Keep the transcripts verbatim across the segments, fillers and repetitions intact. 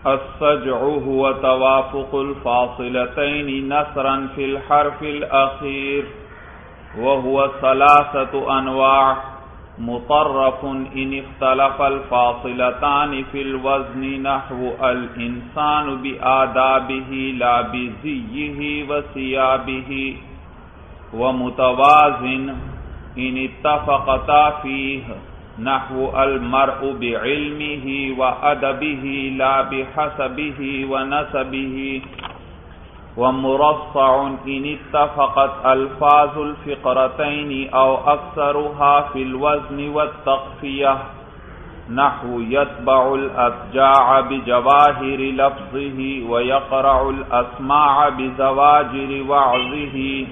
السجع هو توافق الفاصلتين نثرا في الحرف الأخير وهو ثلاثة أنواع مطرف إن اختلف الفاصلتان في الوزن نحو الإنسان بآدابه لا بزيه وثيابه ومتوازن إن اتفقتا فيه نحو المرء بعلمه وأدبه لا بحسبه ونسبه ومرصع إن اتفقت ألفاظ الفقرتين أو أكثرها في الوزن والتقفية نحو يتبع الأسجاع بجواهر لفظه ويقرع الأسماع بزواجر وعظه.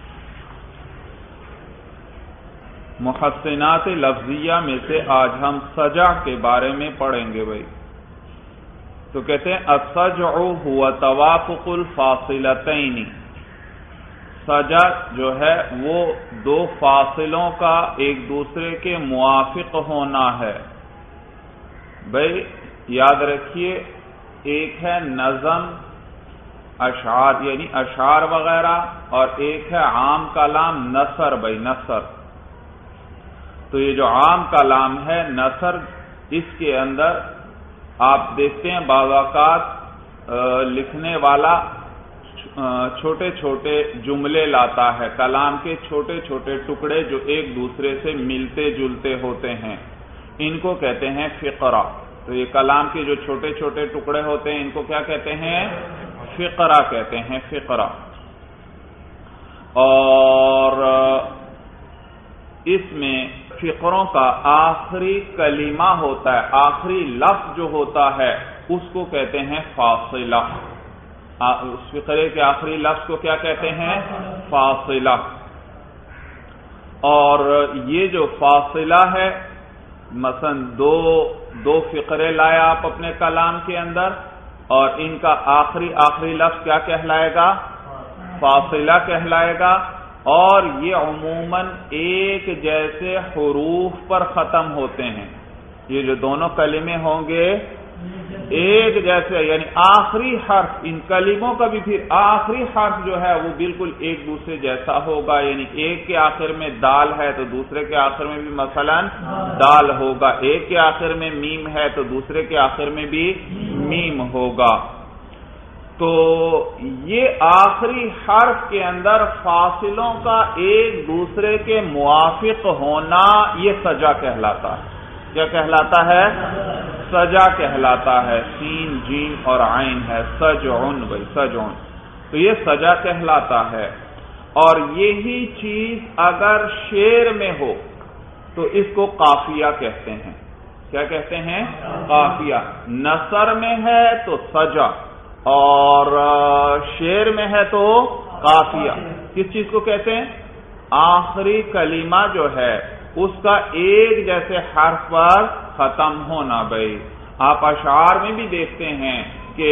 محسنات لفظیہ میں سے آج ہم سجع کے بارے میں پڑھیں گے بھائی. تو کہتے ہیں السجع هو توافق الفاصلتین. سجع جو ہے وہ دو فاصلوں کا ایک دوسرے کے موافق ہونا ہے. بھائی یاد رکھیے ایک ہے نظم اشعار یعنی اشعار وغیرہ اور ایک ہے عام کلام نثر. بھائی نثر تو یہ جو عام کلام ہے نثر اس کے اندر آپ دیکھتے ہیں بعض اوقات لکھنے والا چھوٹے چھوٹے جملے لاتا ہے کلام کے چھوٹے چھوٹے ٹکڑے جو ایک دوسرے سے ملتے جلتے ہوتے ہیں ان کو کہتے ہیں فقرہ. تو یہ کلام کے جو چھوٹے چھوٹے ٹکڑے ہوتے ہیں ان کو کیا کہتے ہیں فقرہ کہتے ہیں فقرہ. اور اس میں فقروں کا آخری کلمہ ہوتا ہے آخری لفظ جو ہوتا ہے اس کو کہتے ہیں فاصلہ. اس فقرے کے آخری لفظ کو کیا کہتے ہیں فاصلہ. اور یہ جو فاصلہ ہے مثلا دو دو فقرے لائے آپ اپنے کلام کے اندر اور ان کا آخری آخری لفظ کیا کہلائے گا فاصلہ کہلائے گا. اور یہ عموماً ایک جیسے حروف پر ختم ہوتے ہیں. یہ جو دونوں کلمے ہوں گے ایک جیسے یعنی آخری حرف ان کلموں کا بھی پھر آخری حرف جو ہے وہ بالکل ایک دوسرے جیسا ہوگا. یعنی ایک کے آخر میں دال ہے تو دوسرے کے آخر میں بھی مثلا دال ہوگا. ایک کے آخر میں میم ہے تو دوسرے کے آخر میں بھی میم ہوگا. تو یہ آخری حرف کے اندر فاصلوں کا ایک دوسرے کے موافق ہونا یہ سجع کہلاتا ہے. کیا کہلاتا ہے سجع کہلاتا ہے. سین جیم اور عین ہے سجعن. بھائی سجعن تو یہ سجع کہلاتا ہے. اور یہی چیز اگر شعر میں ہو تو اس کو قافیہ کہتے ہیں. کیا کہتے ہیں قافیہ. نثر میں ہے تو سجع اور شعر میں ہے تو قافیہ. کس چیز کو کہتے ہیں آخری کلمہ جو ہے اس کا ایک جیسے حرف پر ختم ہونا. بھائی آپ اشعار میں بھی دیکھتے ہیں کہ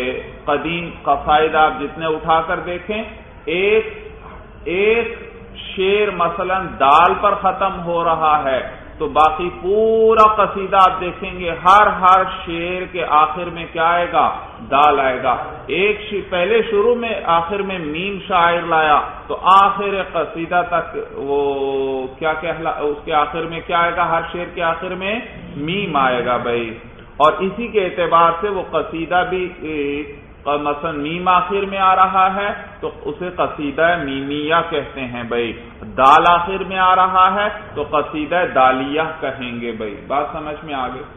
قدیم قصائد آپ جتنے اٹھا کر دیکھیں ایک ایک شعر مثلا دال پر ختم ہو رہا ہے تو باقی پورا قصیدہ آپ دیکھیں گے ہر ہر شعر کے آخر میں کیا آئے گا دال آئے گا. ایک پہلے شروع میں آخر میں میم شاعر لایا تو آخر قصیدہ تک وہ کیا کہلا اس کے آخر میں کیا آئے گا ہر شعر کے آخر میں میم آئے گا. بھائی اور اسی کے اعتبار سے وہ قصیدہ بھی مثلا میم آخر میں آ رہا ہے تو اسے قصیدہ میمیہ کہتے ہیں. بھائی دال آخر میں آ رہا ہے تو قصیدہ دالیہ کہیں گے. بھائی بات سمجھ میں آ گئی.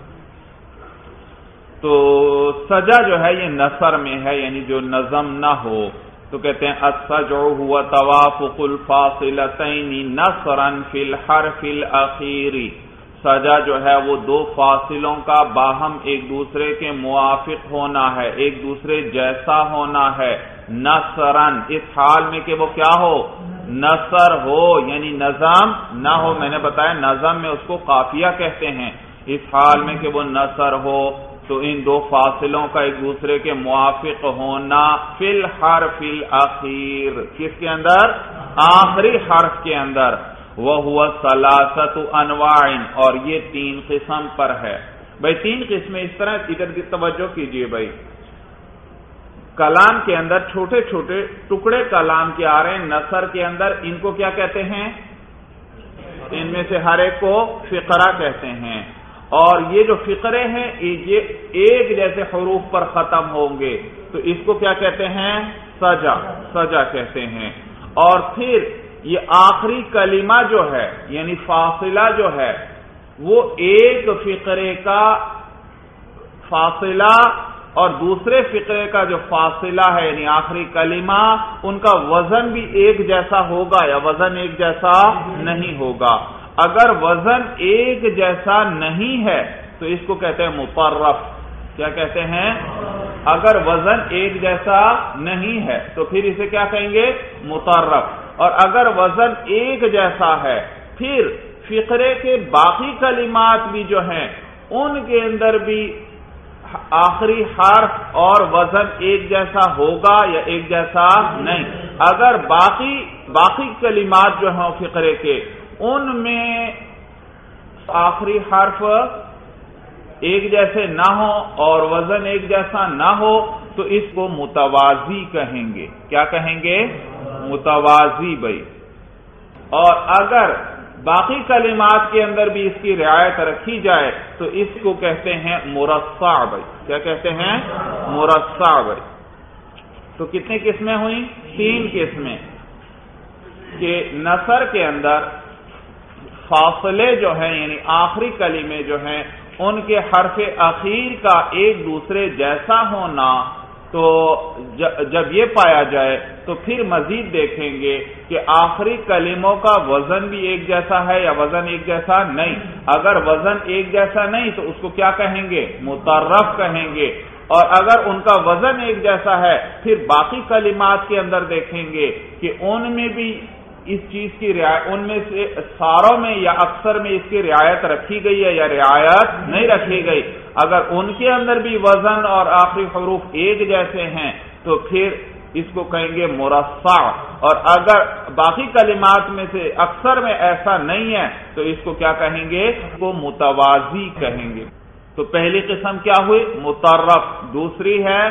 تو سجع جو ہے یہ نثر میں ہے یعنی جو نظم نہ ہو. تو کہتے ہیں السجع هو توافق الفاصلتین نثرا فی الحرف الاخیر. سجع جو ہے وہ دو فاصلوں کا باہم ایک دوسرے کے موافق ہونا ہے ایک دوسرے جیسا ہونا ہے. نثرن اس حال میں کہ وہ کیا ہو نثر ہو یعنی نظم نہ ہو. میں نے بتایا نظم میں اس کو قافیہ کہتے ہیں. اس حال میں کہ وہ نثر ہو تو ان دو فاصلوں کا ایک دوسرے کے موافق ہونا فی الحرف الاخیر. کس کے اندر آخری حرف کے اندر. وَهُوَ ثَلَاثَةُ أَنْوَاعٍ اور یہ تین قسم پر ہے. بھائی تین قسمیں اس طرح، ادھر کی توجہ کیجئے بھائی، کلام کے اندر چھوٹے چھوٹے ٹکڑے کلام کے آ رہے ہیں نثر کے اندر، ان کو کیا کہتے ہیں؟ ان میں سے ہر ایک کو فقرہ کہتے ہیں، اور یہ جو فقرے ہیں یہ ایک جیسے حروف پر ختم ہوں گے تو اس کو کیا کہتے ہیں؟ سجا، سجا کہتے ہیں۔ اور پھر یہ آخری کلمہ جو ہے یعنی فاصلہ جو ہے وہ ایک فقرے کا فاصلہ اور دوسرے فقرے کا جو فاصلہ ہے یعنی آخری کلمہ، ان کا وزن بھی ایک جیسا ہوگا یا وزن ایک جیسا نہیں ہوگا؟ اگر وزن ایک جیسا نہیں ہے تو اس کو کہتے ہیں مطرف۔ کیا کہتے ہیں؟ اگر وزن ایک جیسا نہیں ہے تو پھر اسے کیا کہیں گے؟ مطرف۔ اور اگر وزن ایک جیسا ہے پھر فقرے کے باقی کلمات بھی جو ہیں ان کے اندر بھی آخری حرف اور وزن ایک جیسا ہوگا یا ایک جیسا نہیں۔ اگر باقی باقی کلمات جو ہیں فقرے کے ان میں آخری حرف ایک جیسے نہ ہو اور وزن ایک جیسا نہ ہو تو اس کو متوازی کہیں گے۔ کیا کہیں گے؟ متوازی بھائی۔ اور اگر باقی کلمات کے اندر بھی اس کی رعایت رکھی جائے تو اس کو کہتے ہیں مرصع بھائی۔ کیا کہتے ہیں؟ مرصع بھائی۔ تو کتنی قسمیں ہوئیں؟ تین قسمیں، کہ نثر کے اندر فاصلے جو ہیں یعنی آخری کلمے جو ہیں ان کے حرف اخیر کا ایک دوسرے جیسا ہونا، تو جب یہ پایا جائے تو پھر مزید دیکھیں گے کہ آخری کلموں کا وزن بھی ایک جیسا ہے یا وزن ایک جیسا نہیں۔ اگر وزن ایک جیسا نہیں تو اس کو کیا کہیں گے؟ مطرف کہیں گے۔ اور اگر ان کا وزن ایک جیسا ہے پھر باقی کلمات کے اندر دیکھیں گے کہ ان میں بھی اس چیز کی رعایت، ان میں سے ساروں میں یا اکثر میں اس کی رعایت رکھی گئی ہے یا رعایت نہیں رکھی گئی۔ اگر ان کے اندر بھی وزن اور آخری حروف ایک جیسے ہیں تو پھر اس کو کہیں گے مرصع، اور اگر باقی کلمات میں سے اکثر میں ایسا نہیں ہے تو اس کو کیا کہیں گے؟ اس کو متوازی کہیں گے۔ تو پہلی قسم کیا ہوئی؟ مطرف، دوسری ہے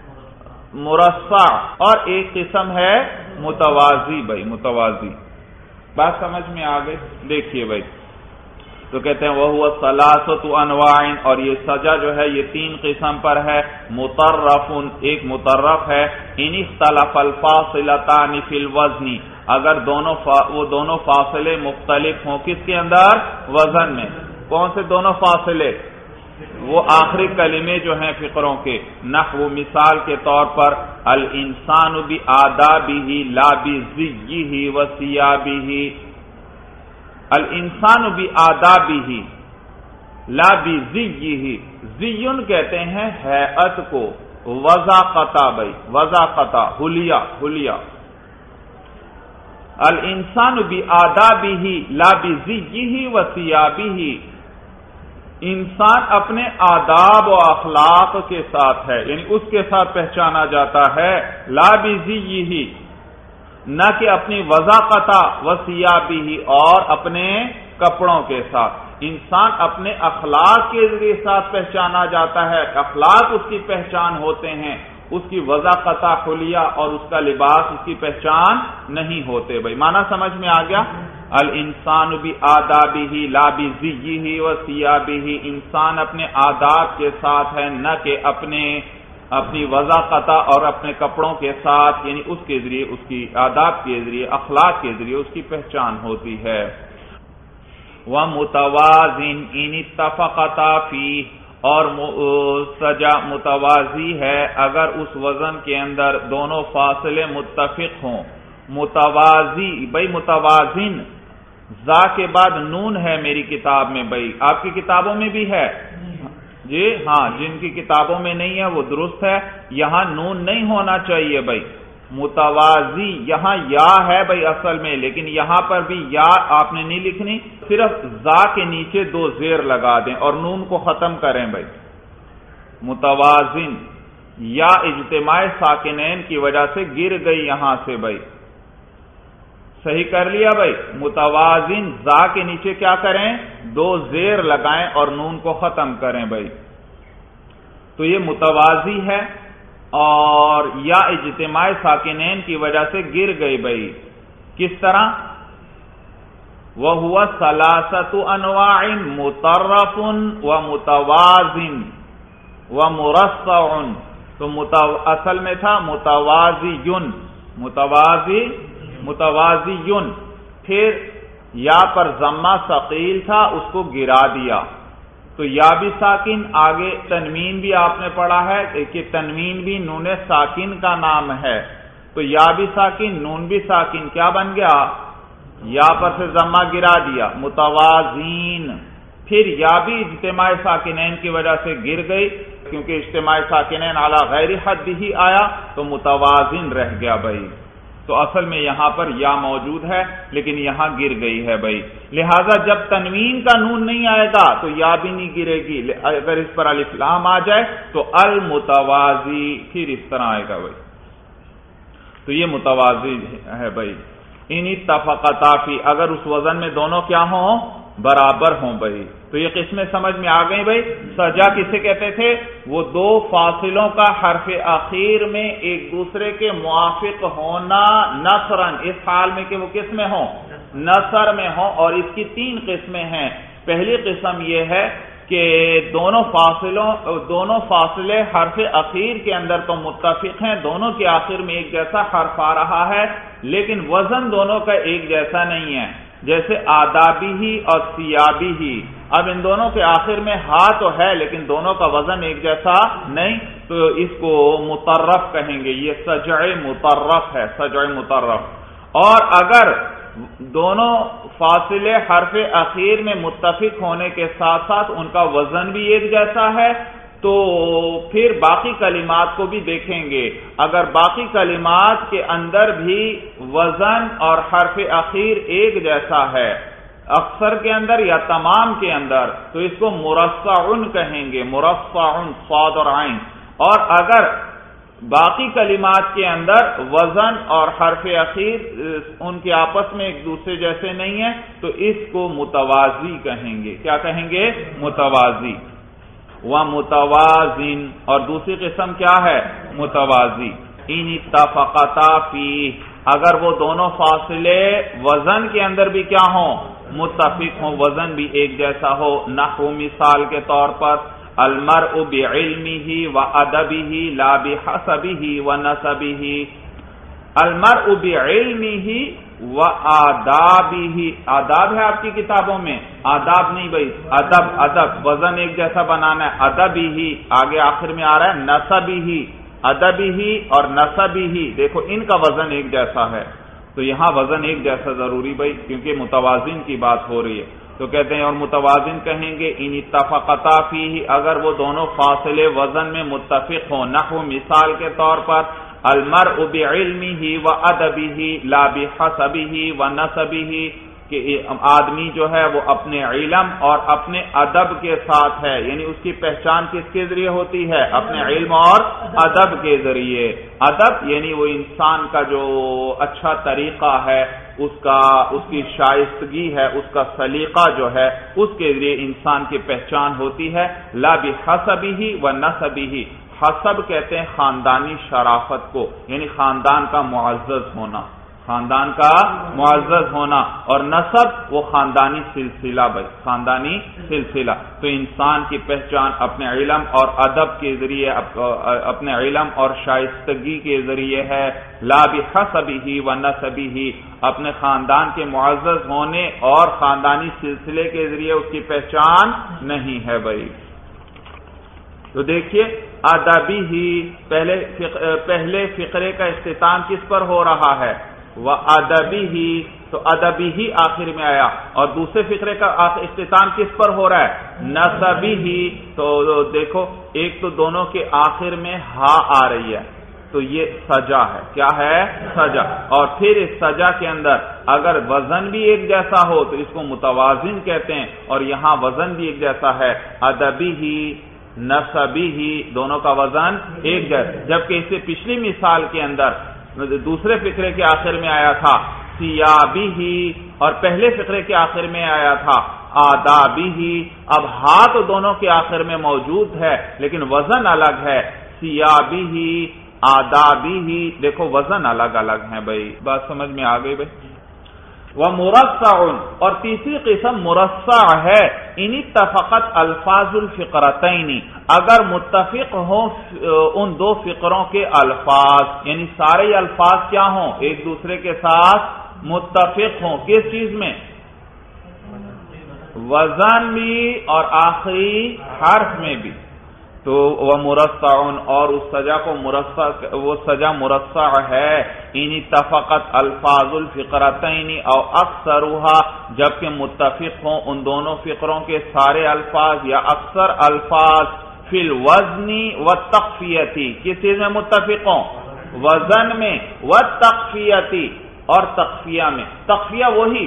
مرصع، اور ایک قسم ہے متوازی بھائی، متوازی۔ بات سمجھ میں آ گئی؟ دیکھیے بھائی، تو کہتے ہیں وَهُوَ ثَلَاثَةُ أَنْوَاعٍ، اور یہ سجا جو ہے یہ تین قسم پر ہے۔ مطرف، ایک مطرف ہے، إِنِ اخْتَلَفَ الْفَاصِلَتَانِ فِي الْوَزْنِ، اگر دونوں فا... وہ دونوں فاصلے مختلف ہوں کس کے اندر؟ وزن میں۔ کون سے دونوں فاصلے؟ وہ آخری کلمے جو ہیں فقروں کے، نحو مثال کے طور پر الانسان بآدابہ لا بزیہ وثیابہ، الانسان بآدابہ لا بزیہ، زیون کہتے ہیں ہیئت کو، وضاقتا بھائی، وضاقتا حلیہ، حلیہ۔ الانسان بآدابہ لا بزیہ وثیابہ، انسان اپنے آداب و اخلاق کے ساتھ ہے، یعنی اس کے ساتھ پہچانا جاتا ہے، لا بزیہ، نہ کہ اپنی وضاقتا وثیابہ، اور اپنے کپڑوں کے ساتھ۔ انسان اپنے اخلاق کے ذریعے ساتھ پہچانا جاتا ہے، اخلاق اس کی پہچان ہوتے ہیں، اس کی وضاقتا حلیہ اور اس کا لباس اس کی پہچان نہیں ہوتے۔ بھائی معنی سمجھ میں آ گیا؟ الانسان بآدابہ لا بزیہ وثیابہ، انسان اپنے آداب کے ساتھ ہے نہ کہ اپنے اپنی وضاقتا اور اپنے کپڑوں کے ساتھ، یعنی اس کے ذریعے، اس کی آداب کے ذریعے، اخلاق کے ذریعے اس کی پہچان ہوتی ہے۔ وَمُتَوَازٍ إِنِ اتَّفَقَتَا فِيهِ، اور سجا متوازی ہے اگر اس وزن کے اندر دونوں فاصلے متفق ہوں۔ متوازی بھائی، متوازن، زا کے بعد نون ہے میری کتاب میں بھائی، آپ کی کتابوں میں بھی ہے جی؟ ہاں، جن کی کتابوں میں نہیں ہے وہ درست ہے، یہاں نون نہیں ہونا چاہیے بھائی۔ متوازی یہاں یا ہے بھائی اصل میں، لیکن یہاں پر بھی یا آپ نے نہیں لکھنی، صرف زا کے نیچے دو زیر لگا دیں اور نون کو ختم کریں بھائی۔ متوازن، یا اجتماع ساکنین کی وجہ سے گر گئی یہاں سے بھائی، صحیح کر لیا بھائی. متوازن زا کے نیچے کیا کریں؟ دو زیر لگائیں اور نون کو ختم کریں بھائی. تو یہ متوازی ہے اور یا اجتماع ساکنین کی وجہ سے گر گئی بھائی. کس طرح؟ وَهُوَ ثَلَاثَةُ أَنْوَاعٍ مُطَرَّفٌ وَمُتَوَازٍ وَمُرَصَّعٌ. تو متو... اصل میں تھا متوازیٌ، متوازی متوازیٌ. پھر یا پر ضمہ ثقیل تھا، اس کو گرا دیا. تو یا بھی ساکن، آگے تنوین بھی آپ نے پڑھا ہے کہ تنوین بھی نون ساکن کا نام ہے. تو یا بھی ساکن، نون بھی ساکن، کیا بن گیا؟ یا پر سے ضمہ گرا دیا، متوازین. پھر یا بھی اجتماع ساکنین کی وجہ سے گر گئی، کیونکہ اجتماع ساکنین علی غیر حد ہی آیا تو متوازن رہ گیا بھائی. تو اصل میں یہاں پر یا موجود ہے لیکن یہاں گر گئی ہے بھائی. لہذا جب تنوین کا نون نہیں آئے گا تو یا بھی نہیں گرے گی. اگر اس پر الف لام آ جائے تو المتوازی پھر اس طرح آئے گا بھائی. تو یہ متوازی ہے بھائی. ان اتفقتا فی، اگر اس وزن میں دونوں کیا ہوں؟ برابر ہوں بھائی. تو یہ قسمیں سمجھ میں آ گئی بھائی. سجا کسے کہتے تھے؟ وہ دو فاصلوں کا حرف اخیر میں ایک دوسرے کے موافق ہونا نثرن، اس حال میں کہ وہ کس میں ہوں؟ نثر میں ہوں. اور اس کی تین قسمیں ہیں. پہلی قسم یہ ہے کہ دونوں فاصلوں دونوں فاصلے حرف اخیر کے اندر تو متفق ہیں، دونوں کے آخر میں ایک جیسا حرف آ رہا ہے، لیکن وزن دونوں کا ایک جیسا نہیں ہے. جیسے آدابی ہی اور سیابی ہی. اب ان دونوں کے آخر میں ہا تو ہے لیکن دونوں کا وزن ایک جیسا نہیں، تو اس کو مطرف کہیں گے. یہ سجع مطرف ہے، سجع مطرف. اور اگر دونوں فاصلے حرف اخیر میں متفق ہونے کے ساتھ ساتھ ان کا وزن بھی ایک جیسا ہے تو پھر باقی کلمات کو بھی دیکھیں گے. اگر باقی کلمات کے اندر بھی وزن اور حرف اخیر ایک جیسا ہے، اکثر کے اندر یا تمام کے اندر، تو اس کو مرصعن کہیں گے، مرصعن، صاد اور عین. اور اگر باقی کلمات کے اندر وزن اور حرف اخیر ان کے آپس میں ایک دوسرے جیسے نہیں ہیں تو اس کو متوازی کہیں گے. کیا کہیں گے؟ متوازی. وَمُتَوَازِن. اور دوسری قسم کیا ہے؟ متوازی. ان اتفقتا فی، اگر وہ دونوں فاصلے وزن کے اندر بھی کیا ہوں؟ متفق ہوں، وزن بھی ایک جیسا ہو. نحو مثال کے طور پر المرء بعلمه وادبه لا بحسبه ونسبه. المرء بعلمه وآدابه، آداب ہے آپ کی کتابوں میں، آداب نہیں بھائی، ادب. ادب وزن ایک جیسا بنانا ہے. ادبه آگے آخر میں آ رہا ہے، نسبه، ادبه اور نسبه، دیکھو ان کا وزن ایک جیسا ہے. تو یہاں وزن ایک جیسا ضروری بھائی کیونکہ متوازن کی بات ہو رہی ہے. تو کہتے ہیں اور متوازن کہیں گے ان اتفقتا فیہ، اگر وہ دونوں فاصلے وزن میں متفق ہوں. نحو مثال کے طور پر المرء بعلمہ وادبہ لا بحسبہ ونسبہ، کہ آدمی جو ہے وہ اپنے علم اور اپنے ادب کے ساتھ ہے، یعنی اس کی پہچان کس کے ذریعے ہوتی ہے؟ اپنے علم اور ادب کے ذریعے. ادب یعنی وہ انسان کا جو اچھا طریقہ ہے، اس کا اس کی شائستگی ہے، اس کا سلیقہ جو ہے، اس کے ذریعے انسان کی پہچان ہوتی ہے. لا بحسبہ ونسبہ. حسب کہتے ہیں خاندانی شرافت کو، یعنی خاندان کا معزز ہونا، خاندان کا معزز ہونا. اور نسب وہ خاندانی سلسلہ بھائی، خاندانی سلسلہ. تو انسان کی پہچان اپنے علم اور ادب کے ذریعے، اپنے علم اور شائستگی کے ذریعے ہے. لا بحسبہ ونسبہ، اپنے خاندان کے معزز ہونے اور خاندانی سلسلے کے ذریعے اس کی پہچان نہیں ہے بھائی. تو دیکھیے ادبی ہی، پہلے پہلے فقرے کا اختتام کس پر ہو رہا ہے؟ وَأَدَبِهِ. تو ادبی ہی آخر میں آیا. اور دوسرے فقرے کا اختتام کس پر ہو رہا ہے؟ نسبہ. تو دیکھو ایک تو دونوں کے آخر میں ہا آ رہی ہے تو یہ سجا ہے. کیا ہے؟ سجا. اور پھر اس سجا کے اندر اگر وزن بھی ایک جیسا ہو تو اس کو متوازن کہتے ہیں، اور یہاں وزن بھی ایک جیسا ہے. ادبی ہی نسبی ہی، دونوں کا وزن ایک جیسا. جبکہ اس سے پچھلی مثال کے اندر دوسرے فقرے کے آخر میں آیا تھا سیابی، اور پہلے فقرے کے آخر میں آیا تھا آدابی، اب ہا تو دونوں کے آخر میں موجود ہے لیکن وزن الگ ہے، سیابی آدابی، دیکھو وزن الگ الگ ہیں بھائی، بات سمجھ میں آ گئی بھائی۔ ومرصع، اور تیسری قسم مرصع ہے، ان اتفقت الفاظ الفقرتین، اگر متفق ہوں ان دو فقروں کے الفاظ، یعنی سارے الفاظ کیا ہوں ایک دوسرے کے ساتھ متفق ہوں، کس چیز میں؟ وزن بھی اور آخری حرف میں بھی، تو وہ مرصع، اور اس سجا کو مرصع، وہ سجا مرصع ہے، ان اتفقت الفاظ الفقرتین او اکثرها، جبکہ متفق ہوں ان دونوں فقروں کے سارے الفاظ یا اکثر الفاظ، فی الوزن والتخفیتی، کس چیز میں متفق ہوں؟ وزن میں، والتخفیتی، اور تخفیہ میں۔ تخفیہ وہی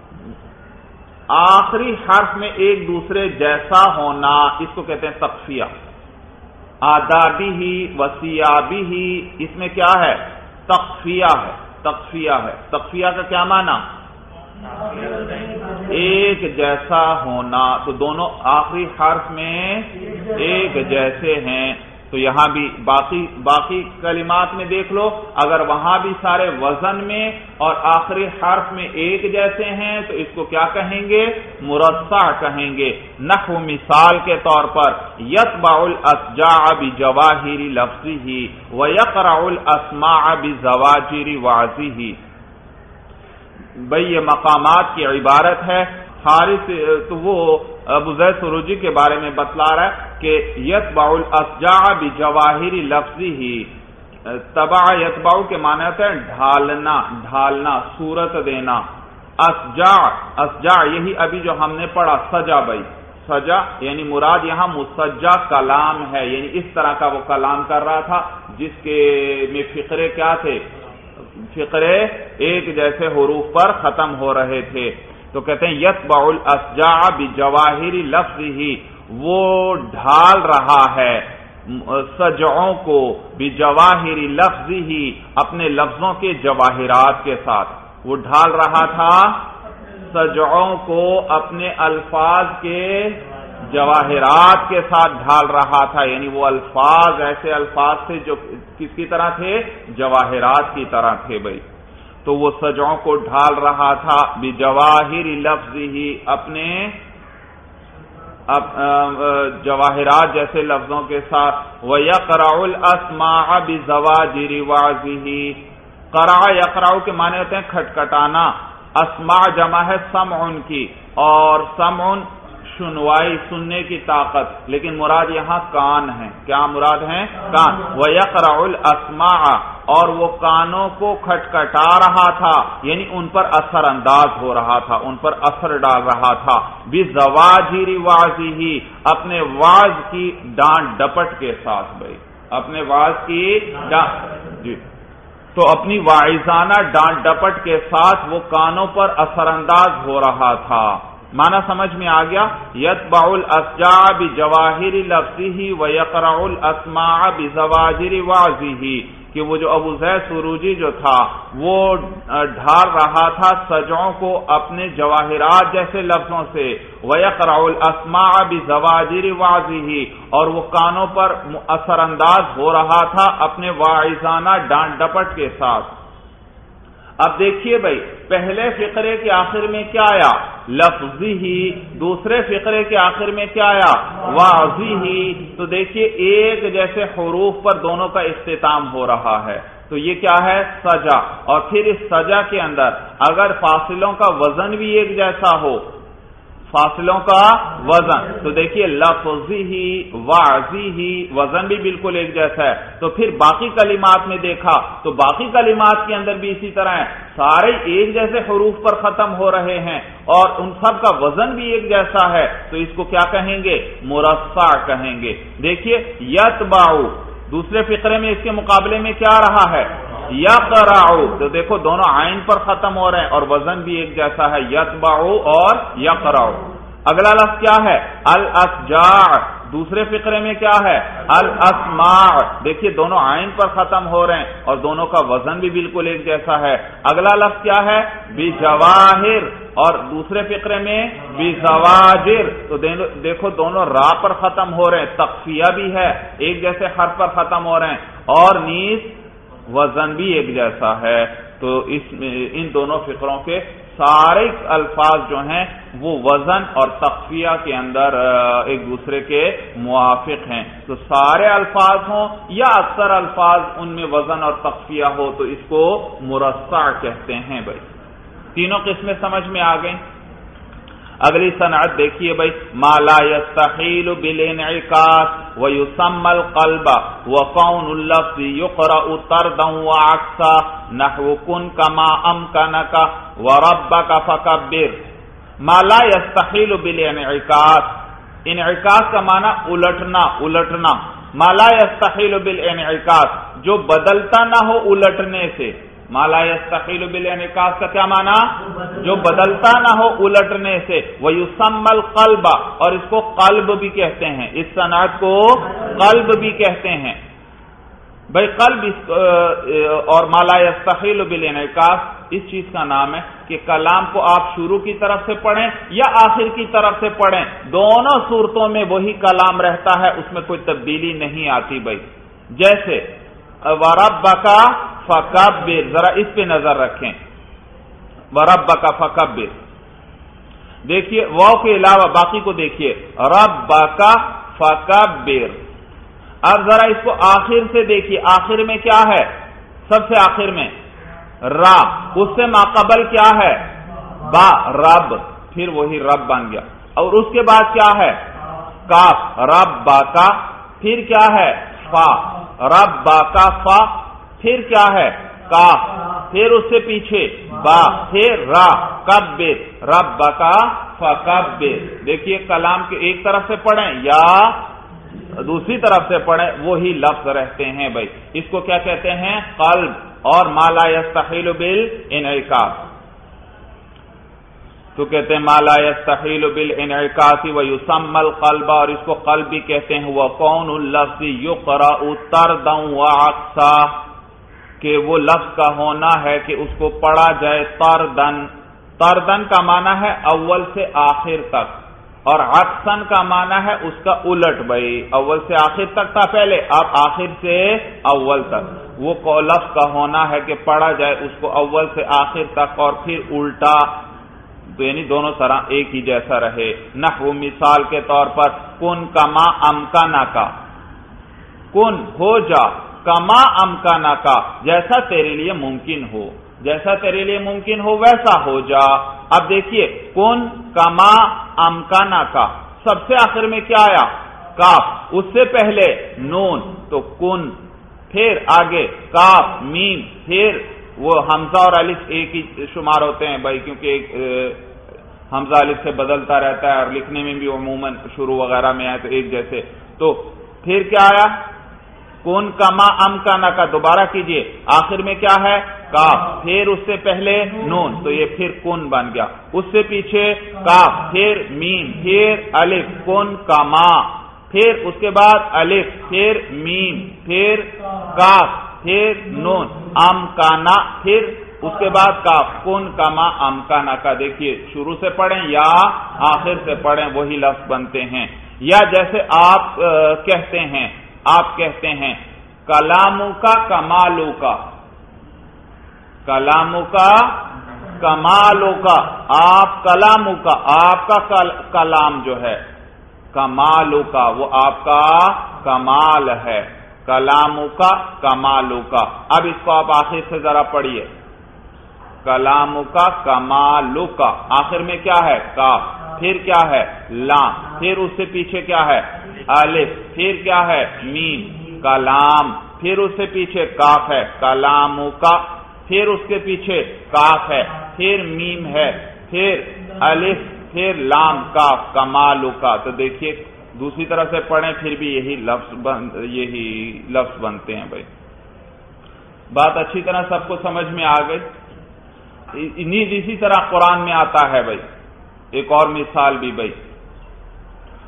آخری حرف میں ایک دوسرے جیسا ہونا، اس کو کہتے ہیں تخفیہ۔ آدابی ہی وسیابی ہی، اس میں کیا ہے؟ تخفیہ ہے، تخفیہ ہے۔ تخفیہ کا کیا معنی؟ ایک جیسا ہونا، تو دونوں آخری حرف میں ایک جیسے ہیں، تو یہاں بھی باقی باقی کلمات میں دیکھ لو، اگر وہاں بھی سارے وزن میں اور آخری حرف میں ایک جیسے ہیں تو اس کو کیا کہیں گے؟ مرصع کہیں گے۔ نحو مثال کے طور پر یتبع الاسجاع بجواہر لفظہ ویقرع الاسماع بزواجر وعظہ، بھئی یہ مقامات کی عبارت ہے۔ حارث تو وہ ابو زید سروجی کے بارے میں بتلا رہا ہے کہ یتبع الاسجاع بجواہر لفظہ، تبع یتبع کے معنی ہوتا ہے ڈھالنا، ڈھالنا، صورت دینا۔ اسجاع، اسجاع یہی ابھی جو ہم نے پڑھا سجا، بھائی سجا یعنی مراد یہاں مسجع کلام ہے، یعنی اس طرح کا وہ کلام کر رہا تھا جس کے میں فقرے کیا تھے؟ فقرے ایک جیسے حروف پر ختم ہو رہے تھے، تو کہتے ہیں یتبع الاسجاع بجواہر لفظہ، وہ ڈھال رہا ہے سجعوں کو، بجواہر لفظہ، اپنے لفظوں کے جواہرات کے ساتھ، وہ ڈھال رہا تھا سجعوں کو اپنے الفاظ کے جواہرات کے ساتھ ڈھال رہا تھا، یعنی وہ الفاظ ایسے الفاظ تھے جو کس کی طرح تھے؟ جواہرات کی طرح تھے بھائی، تو وہ سجعوں کو ڈھال رہا تھا بجواہر لفظہ، اپنے جواہرات جیسے لفظوں کے ساتھ۔ وَيَقْرَعُ الْأَسْمَاعَ بِزَوَاجِرِ وَعْزِهِ، قرع یقرع کے معنی ہوتے ہیں کھٹکھٹانا، اسماع جمع ہے سمع کی، اور سمع سنوائی، سننے کی طاقت، لیکن مراد یہاں کان ہے، کیا مراد ہے؟ کان۔ وَيَقْرَعُ الْأَسْمَاعَ، اور وہ کانوں کو کھٹکھٹا رہا تھا، یعنی ان پر اثر انداز ہو رہا تھا، ان پر اثر ڈال رہا تھا، بِزَوَاجِرِ وَعْزِهِ، اپنے وعظ کی ڈانٹ ڈپٹ کے ساتھ، بھائی اپنے وعظ کی ڈانٹ، جی تو اپنی واعظانہ ڈانٹ ڈپٹ کے ساتھ وہ کانوں پر اثر انداز ہو رہا تھا۔ معنی سمجھ میں آ گیا؟ یتبع الاسجاع بجواہر لفظہ ویقرع الاسماع بزواجر وعظہ، کہ وہ جو ابو زید سروجی جو تھا وہ ڈھال رہا تھا سجعوں کو اپنے جواہرات جیسے لفظوں سے، ویقرع الاسماع بزواجر وعظہ، اور وہ کانوں پر اثر انداز ہو رہا تھا اپنے واعظانہ ڈانٹ ڈپٹ کے ساتھ۔ اب دیکھیے بھائی، پہلے فقرے کے آخر میں کیا آیا؟ لفظی، دوسرے فقرے کے آخر میں کیا آیا؟ واضحی، تو دیکھیے ایک جیسے حروف پر دونوں کا اختتام ہو رہا ہے، تو یہ کیا ہے؟ سجا، اور پھر اس سجا کے اندر اگر فاصلوں کا وزن بھی ایک جیسا ہو، فاصلوں کا وزن، تو دیکھیے لفظی ہی واضحی ہی وزن بھی بالکل ایک جیسا ہے، تو پھر باقی کلمات میں دیکھا تو باقی کلمات کے اندر بھی اسی طرح ہے، سارے ایک جیسے حروف پر ختم ہو رہے ہیں اور ان سب کا وزن بھی ایک جیسا ہے، تو اس کو کیا کہیں گے؟ مرصع کہیں گے۔ دیکھیے یتبع، دوسرے فقرے میں اس کے مقابلے میں کیا رہا ہے؟ یقرع، تو دیکھو دونوں عین پر ختم ہو رہے ہیں اور وزن بھی ایک جیسا ہے، یتبع اور یقرع۔ اگلا لفظ کیا ہے؟ الاشجاع، دوسرے فقرے میں کیا ہے؟ الاسماع، دیکھیے دونوں عین پر ختم ہو رہے ہیں اور دونوں کا وزن بھی بالکل ایک جیسا ہے۔ اگلا لفظ کیا ہے؟ بجواہر، اور دوسرے فقرے میں بزواجر، تو دیکھو دونوں را پر ختم ہو رہے ہیں، تخفیہ بھی ہے، ایک جیسے حرف پر ختم ہو رہے ہیں، اور نیز وزن بھی ایک جیسا ہے۔ تو اس ان دونوں فقروں کے سارے الفاظ جو ہیں وہ وزن اور تخفیہ کے اندر ایک دوسرے کے موافق ہیں۔ تو سارے الفاظ ہوں یا اکثر الفاظ ان میں وزن اور تخفیہ ہو تو اس کو مرصع کہتے ہیں بھائی۔ تینوں قسمیں سمجھ میں آ گئیں۔ اگلی صنعت دیکھیے بھائی، ما لا يستحيل بالانعكاس ويسمى القلب وكون اللفظ يقرأ طردا وعكسا نحو كن كما امكنك وربك فكبر۔ ما لا يستحيل بالانعكاس، انعکاس کا معنی الٹنا الٹنا، ما لا يستحيل بالانعكاس جو بدلتا نہ ہو الٹنے سے۔ ما لا يستحيل بالانعكاس کا کیا معنی؟ جو بدلتا نہ ہو الٹنے سے۔ ويسمى القلب، اور اس کو قلب بھی کہتے ہیں، اس صنعت کو قلب بھی کہتے ہیں بھائی۔ قلب اور ما لا يستحيل بالانعكاس اس چیز کا نام ہے کہ کلام کو آپ شروع کی طرف سے پڑھیں یا آخر کی طرف سے پڑھیں، دونوں صورتوں میں وہی کلام رہتا ہے، اس میں کوئی تبدیلی نہیں آتی بھائی۔ جیسے وَرَبَّكَ فَكَبِّرْ، ذرا اس پہ نظر رکھیں، وَرَبَّكَ فَكَبِّرْ، دیکھیے واو کے علاوہ باقی کو دیکھیے، رَبَّكَ فَكَبِّرْ۔ اب ذرا اس کو آخر سے دیکھیے، آخر میں کیا ہے؟ سب سے آخر میں را، اس سے ماقبل کیا ہے؟ با، رب، پھر وہی رب بن گیا۔ اور اس کے بعد کیا ہے؟ کاف، رَبَّكَ، پھر کیا ہے؟ فا، رَبَّكَ فا، پھر کیا ہے؟ کاف، پھر اس سے پیچھے با، پھر را، کبر، ربک فکبر۔ دیکھیے کلام کے ایک طرف سے پڑھیں یا دوسری طرف سے پڑھیں وہی لفظ رہتے ہیں بھائی۔ اس کو کیا کہتے ہیں؟ قلب اور ما لا يستحيل بالانعكاس، تو کہتے ہیں ما لا يستحيل بالانعكاس ويسمى القلب، اور اس کو قلب بھی کہتے ہیں۔ وَكَوْنُ اللَّفْظِ يُقْرَأُ طَرْدًا وَعَكْسًا، کہ وہ لفظ کا ہونا ہے کہ اس کو پڑھا جائے طردن، طردن کا معنی ہے اول سے آخر تک، اور عکسن کا معنی ہے اس کا الٹ بھائی، اول سے آخر تک تھا پہلے، اب آخر سے اول تک، وہ لفظ کا ہونا ہے کہ پڑھا جائے اس کو اول سے آخر تک اور پھر الٹا، تو یعنی دونوں طرح ایک ہی جیسا رہے۔ نحو مثال کے طور پر کن کما امکانہ کا، کن ہو جا، کما امکانہ کا جیسا تیرے لیے ممکن ہو، جیسا تیرے لیے ممکن ہو ویسا ہو جا۔ اب دیکھیے کن کما امکانہ کا، سب سے آخر میں کیا آیا؟ کاف، اس سے پہلے نون، تو کن، پھر آگے کاف میم، پھر وہ حمزہ اور الف ایک ہی شمار ہوتے ہیں بھائی، کیونکہ ایک حمزہ الف سے بدلتا رہتا ہے اور لکھنے میں بھی عموماً شروع وغیرہ میں آئے تو ایک جیسے۔ تو پھر کیا آیا؟ کن کما امکانہ کا، دوبارہ کیجئے، آخر میں کیا ہے؟ کاف، پھر اس سے پہلے نون، تو یہ پھر کن بن گیا، اس سے پیچھے کاف، پھر میم، پھر الف، کن کما، پھر اس کے بعد الف، پھر میم، پھر کاف، پھر نون، امکانہ، پھر اس کے بعد کاف، کن کما امکانہ کا۔ دیکھیے شروع سے پڑھیں یا آخر سے پڑھیں وہی لفظ بنتے ہیں۔ یا جیسے آپ کہتے ہیں، آپ کہتے ہیں کلاموں کا کمالوں کا، کلاموں کا کمالوں کا، آپ کلاموں کا، آپ کا کلام جو ہے، کمالوں کا وہ آپ کا کمال ہے، کلاموں کا کمالوں کا۔ اب اس کو آپ آخر سے ذرا پڑھیے، کلاموں کا کمالوں کا، آخر میں کیا ہے؟ کاف، پھر کیا ہے؟ لام، پھر اس سے پیچھے کیا ہے؟ الف، پھر کیا ہے؟ میم، کلام، پھر اس سے پیچھے کاف ہے، کلاموں کا، پھر اس کے پیچھے کاف ہے، پھر میم ہے، پھر الف، پھر لام، کاف، کمالوں کا۔ تو دیکھیے دوسری طرف سے پڑھیں پھر بھی یہی لفظ بن یہی لفظ بنتے ہیں بھائی۔ بات اچھی طرح سب کو سمجھ میں آ گئی؟ نیز اسی طرح قرآن میں آتا ہے بھائی، ایک اور مثال بھی بھائی،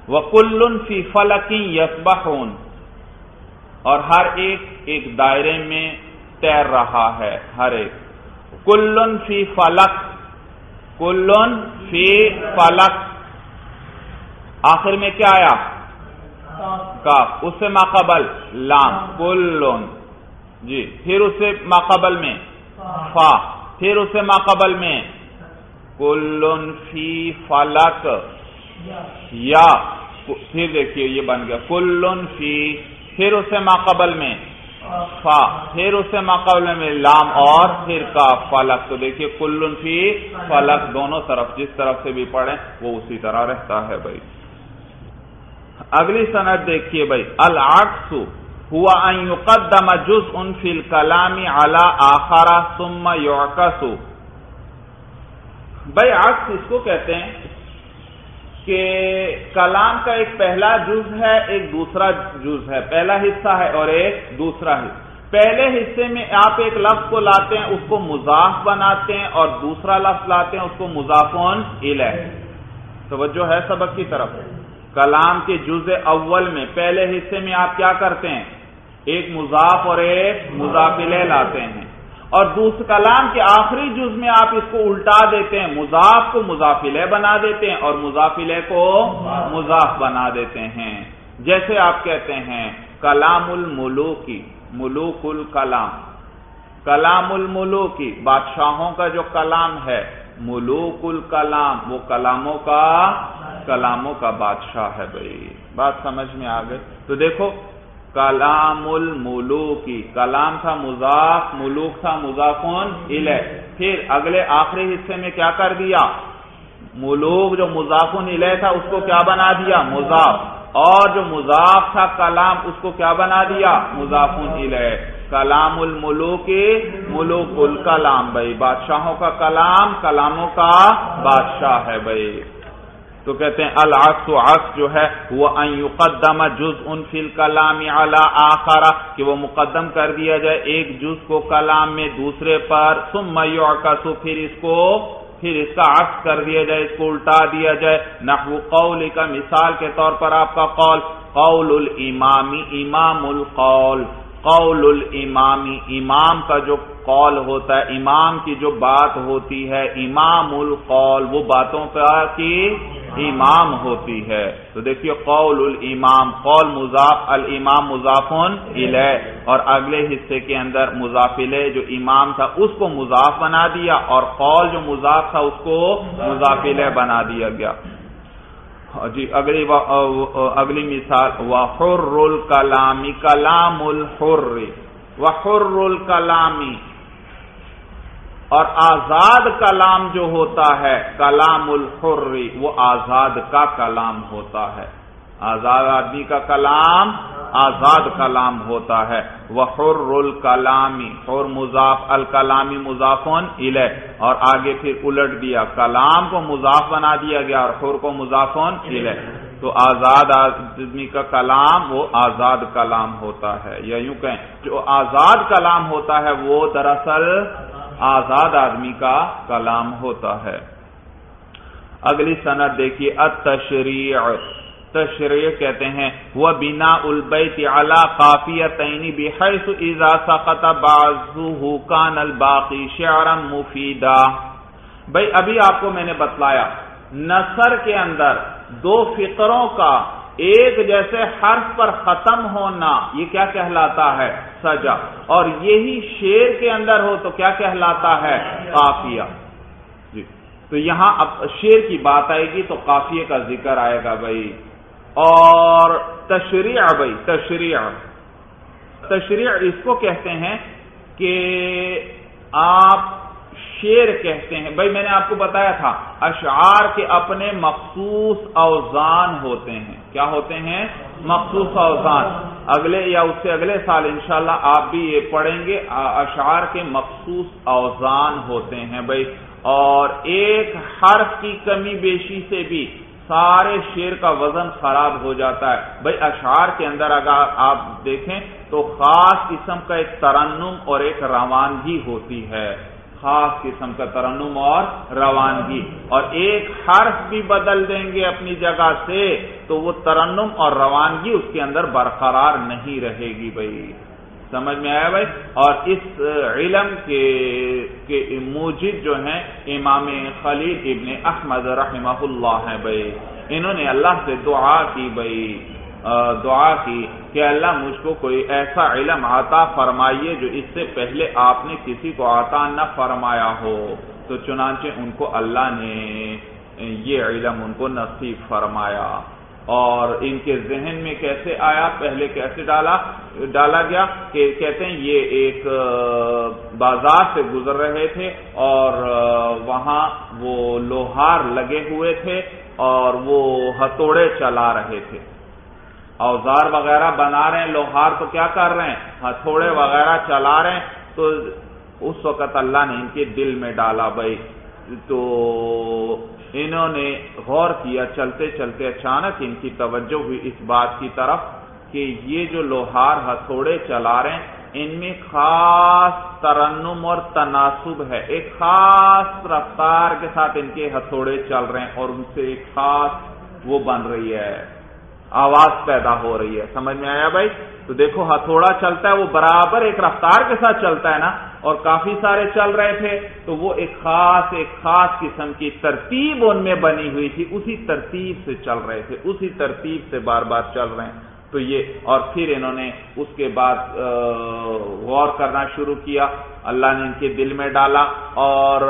وَكُلٌّ فِي فَلَكٍ يَسْبَحُونَ، اور ہر ایک ایک دائرے میں تیر رہا ہے، ہر ایک. کُلٌّ فِي فَلَک، کُلٌّ فِی فَلَک، آخر میں کیا آیا؟ کاف، اس سے ماقبل لام، کُلٌّ، جی. پھر اس سے ماقبل میں فا، پھر اس سے ماقبل میں کُلٌّ فِی فَلَک، یا، پھر دیکھیے یہ بن گیا کُلٌّ فِی، پھر اس سے ماقبل میں فا، پھر اس سے ماقبل میں لام، اور پھر کاف، فلک. تو دیکھیے کُلٌّ فِی فلک دونوں طرف جس طرف سے بھی پڑھیں وہ اسی طرح رہتا ہے بھائی. اگلی سند دیکھیے بھائی، العکس ہوا ان یقدم جزء فی الکلام علی آخر ثم یعکس. بھائی عکس اس کو کہتے ہیں کہ کلام کا ایک پہلا جز ہے، ایک دوسرا جز ہے، پہلا حصہ ہے اور ایک دوسرا حصہ. پہلے حصے میں آپ ایک لفظ کو لاتے ہیں، اس کو مضاف بناتے ہیں، اور دوسرا لفظ لاتے ہیں، اس کو مضاف الیہ. توجہ ہے سبق کی طرف. کلام کے جز اول میں پہلے حصے میں آپ کیا کرتے ہیں؟ ایک مضاف اور ایک مضاف الیہ لاتے ہیں، اور دوسرے کلام کے آخری جز میں آپ اس کو الٹا دیتے ہیں، مضاف کو مضاف الیہ بنا دیتے ہیں اور مضاف الیہ کو مضاف بنا دیتے ہیں. جیسے آپ کہتے ہیں کلام الملوکی، ملوک الکلام، کلام الملوکی بادشاہوں کا جو کلام ہے، ملوک الکلام وہ کلاموں کا کلاموں کا بادشاہ ہے. بھائی بات سمجھ میں آ گئی؟ تو دیکھو کلام الملوکی، کلام تھا مضاف، ملوک تھا مضاف الیہ. پھر اگلے آخری حصے میں کیا کر دیا؟ ملوک جو مضاف الیہ تھا اس کو کیا بنا دیا؟ مضاف. اور جو مضاف تھا کلام اس کو کیا بنا دیا؟ مضاف الیہ. کلام الملوکی، ملوک الکلام. بھائی بادشاہوں کا کلام کلاموں کا بادشاہ ہے. بھائی تو کہتے ہیں العکس، عکس جو ہے وہ ان یقدم جزء فی الکلام علی آخر، کہ وہ مقدم کر دیا جائے ایک جز کو کلام میں دوسرے پر، ثم یعکس، پھر اس کو پھر اس کا عکس کر دیا جائے، اس کو الٹا دیا جائے. نحو قول کا، مثال کے طور پر آپ کا قول، قول الامامی، امام القول، قول الامامی، امام کا جو قول ہوتا ہے، امام کی جو بات ہوتی ہے، امام القول وہ باتوں کا کی امام ہوتی ہے. تو دیکھیے قول الامام، قول مضاف، الامام مضاف الیہ، اور اگلے حصے کے اندر مضاف الیہ جو امام تھا اس کو مضاف بنا دیا، اور قول جو مضاف تھا اس کو مضاف الیہ بنا دیا گیا. جی اگلی اگلی مثال، وحر الکلامی، کلام الحر، وحر الکلامی، اور آزاد کلام جو ہوتا ہے کلام الحر، وہ آزاد کا کلام ہوتا ہے، آزاد آدمی کا کلام آزاد کلام ہوتا ہے. وحر الکلامی، حر مضاف، الکلامی مضاف الیہ، اور آگے پھر الٹ دیا، کلام کو مضاف بنا دیا گیا اور حر کو مضاف الیہ. تو آزاد آدمی کا کلام وہ آزاد کلام ہوتا ہے. یا یوں کہیں جو آزاد کلام ہوتا ہے وہ دراصل آزاد آدمی کا کلام ہوتا ہے. اگلی سند دیکھیے التشریع. تشریع کہتے ہیں وہ بنا البیت علی قافیتین بحیث اذا سقط بعضہ کان الباقی شعرا مفیدا. بھائی ابھی آپ کو میں نے بتلایا نثر کے اندر دو فقروں کا ایک جیسے حرف پر ختم ہونا یہ کیا کہلاتا ہے؟ سجا. اور یہی شعر کے اندر ہو تو کیا کہلاتا ہے؟ قافیہ. جی تو یہاں اب شعر کی بات آئے گی تو قافیے کا ذکر آئے گا. بھائی اور تشریع، بھائی تشریع تشریع اس کو کہتے ہیں کہ آپ شعر کہتے ہیں. بھائی میں نے آپ کو بتایا تھا اشعار کے اپنے مخصوص اوزان ہوتے ہیں. کیا ہوتے ہیں؟ مخصوص اوزان. اگلے یا اس سے اگلے سال انشاءاللہ آپ بھی یہ پڑھیں گے، اشعار کے مخصوص اوزان ہوتے ہیں. بھائی اور ایک حرف کی کمی بیشی سے بھی سارے شعر کا وزن خراب ہو جاتا ہے. بھائی اشعار کے اندر اگر آپ دیکھیں تو خاص قسم کا ایک ترنم اور ایک روانگی ہوتی ہے، خاص قسم کا ترنم اور روانگی، اور ایک حرف بھی بدل دیں گے اپنی جگہ سے تو وہ ترنم اور روانگی اس کے اندر برقرار نہیں رہے گی بھائی، سمجھ میں آیا بھائی؟ اور اس علم کے کے موجد جو ہیں امام خلیل ابن احمد رحمہ اللہ ہیں بھائی، انہوں نے اللہ سے دعا کی بھائی، دعا کی کہ اللہ مجھ کو کوئی ایسا علم عطا فرمائیے جو اس سے پہلے آپ نے کسی کو عطا نہ فرمایا ہو، تو چنانچہ ان کو اللہ نے یہ علم ان کو نصیب فرمایا۔ اور ان کے ذہن میں کیسے آیا، پہلے کیسے ڈالا ڈالا گیا کہ کہتے ہیں یہ ایک بازار سے گزر رہے تھے اور وہاں وہ لوہار لگے ہوئے تھے اور وہ ہتھوڑے چلا رہے تھے، اوزار وغیرہ بنا رہے ہیں، لوہار تو کیا کر رہے ہیں، ہتھوڑے وغیرہ چلا رہے ہیں، تو اس وقت اللہ نے ان کے دل میں ڈالا بھائی، تو انہوں نے غور کیا، چلتے چلتے اچانک ان کی توجہ ہوئی اس بات کی طرف کہ یہ جو لوہار ہتھوڑے چلا رہے ہیں ان میں خاص ترنم اور تناسب ہے، ایک خاص رفتار کے ساتھ ان کے ہتھوڑے چل رہے ہیں اور ان سے ایک خاص وہ بن رہی ہے، آواز پیدا ہو رہی ہے، سمجھ میں آیا بھائی؟ تو دیکھو ہتھوڑا چلتا ہے وہ برابر ایک رفتار کے ساتھ چلتا ہے نا، اور کافی سارے چل رہے تھے تو وہ ایک خاص ایک خاص قسم کی ترتیب ان میں بنی ہوئی تھی، اسی ترتیب سے چل رہے تھے، اسی ترتیب سے بار بار چل رہے ہیں۔ تو یہ اور پھر انہوں نے اس کے بعد غور کرنا شروع کیا، اللہ نے ان کے دل میں ڈالا اور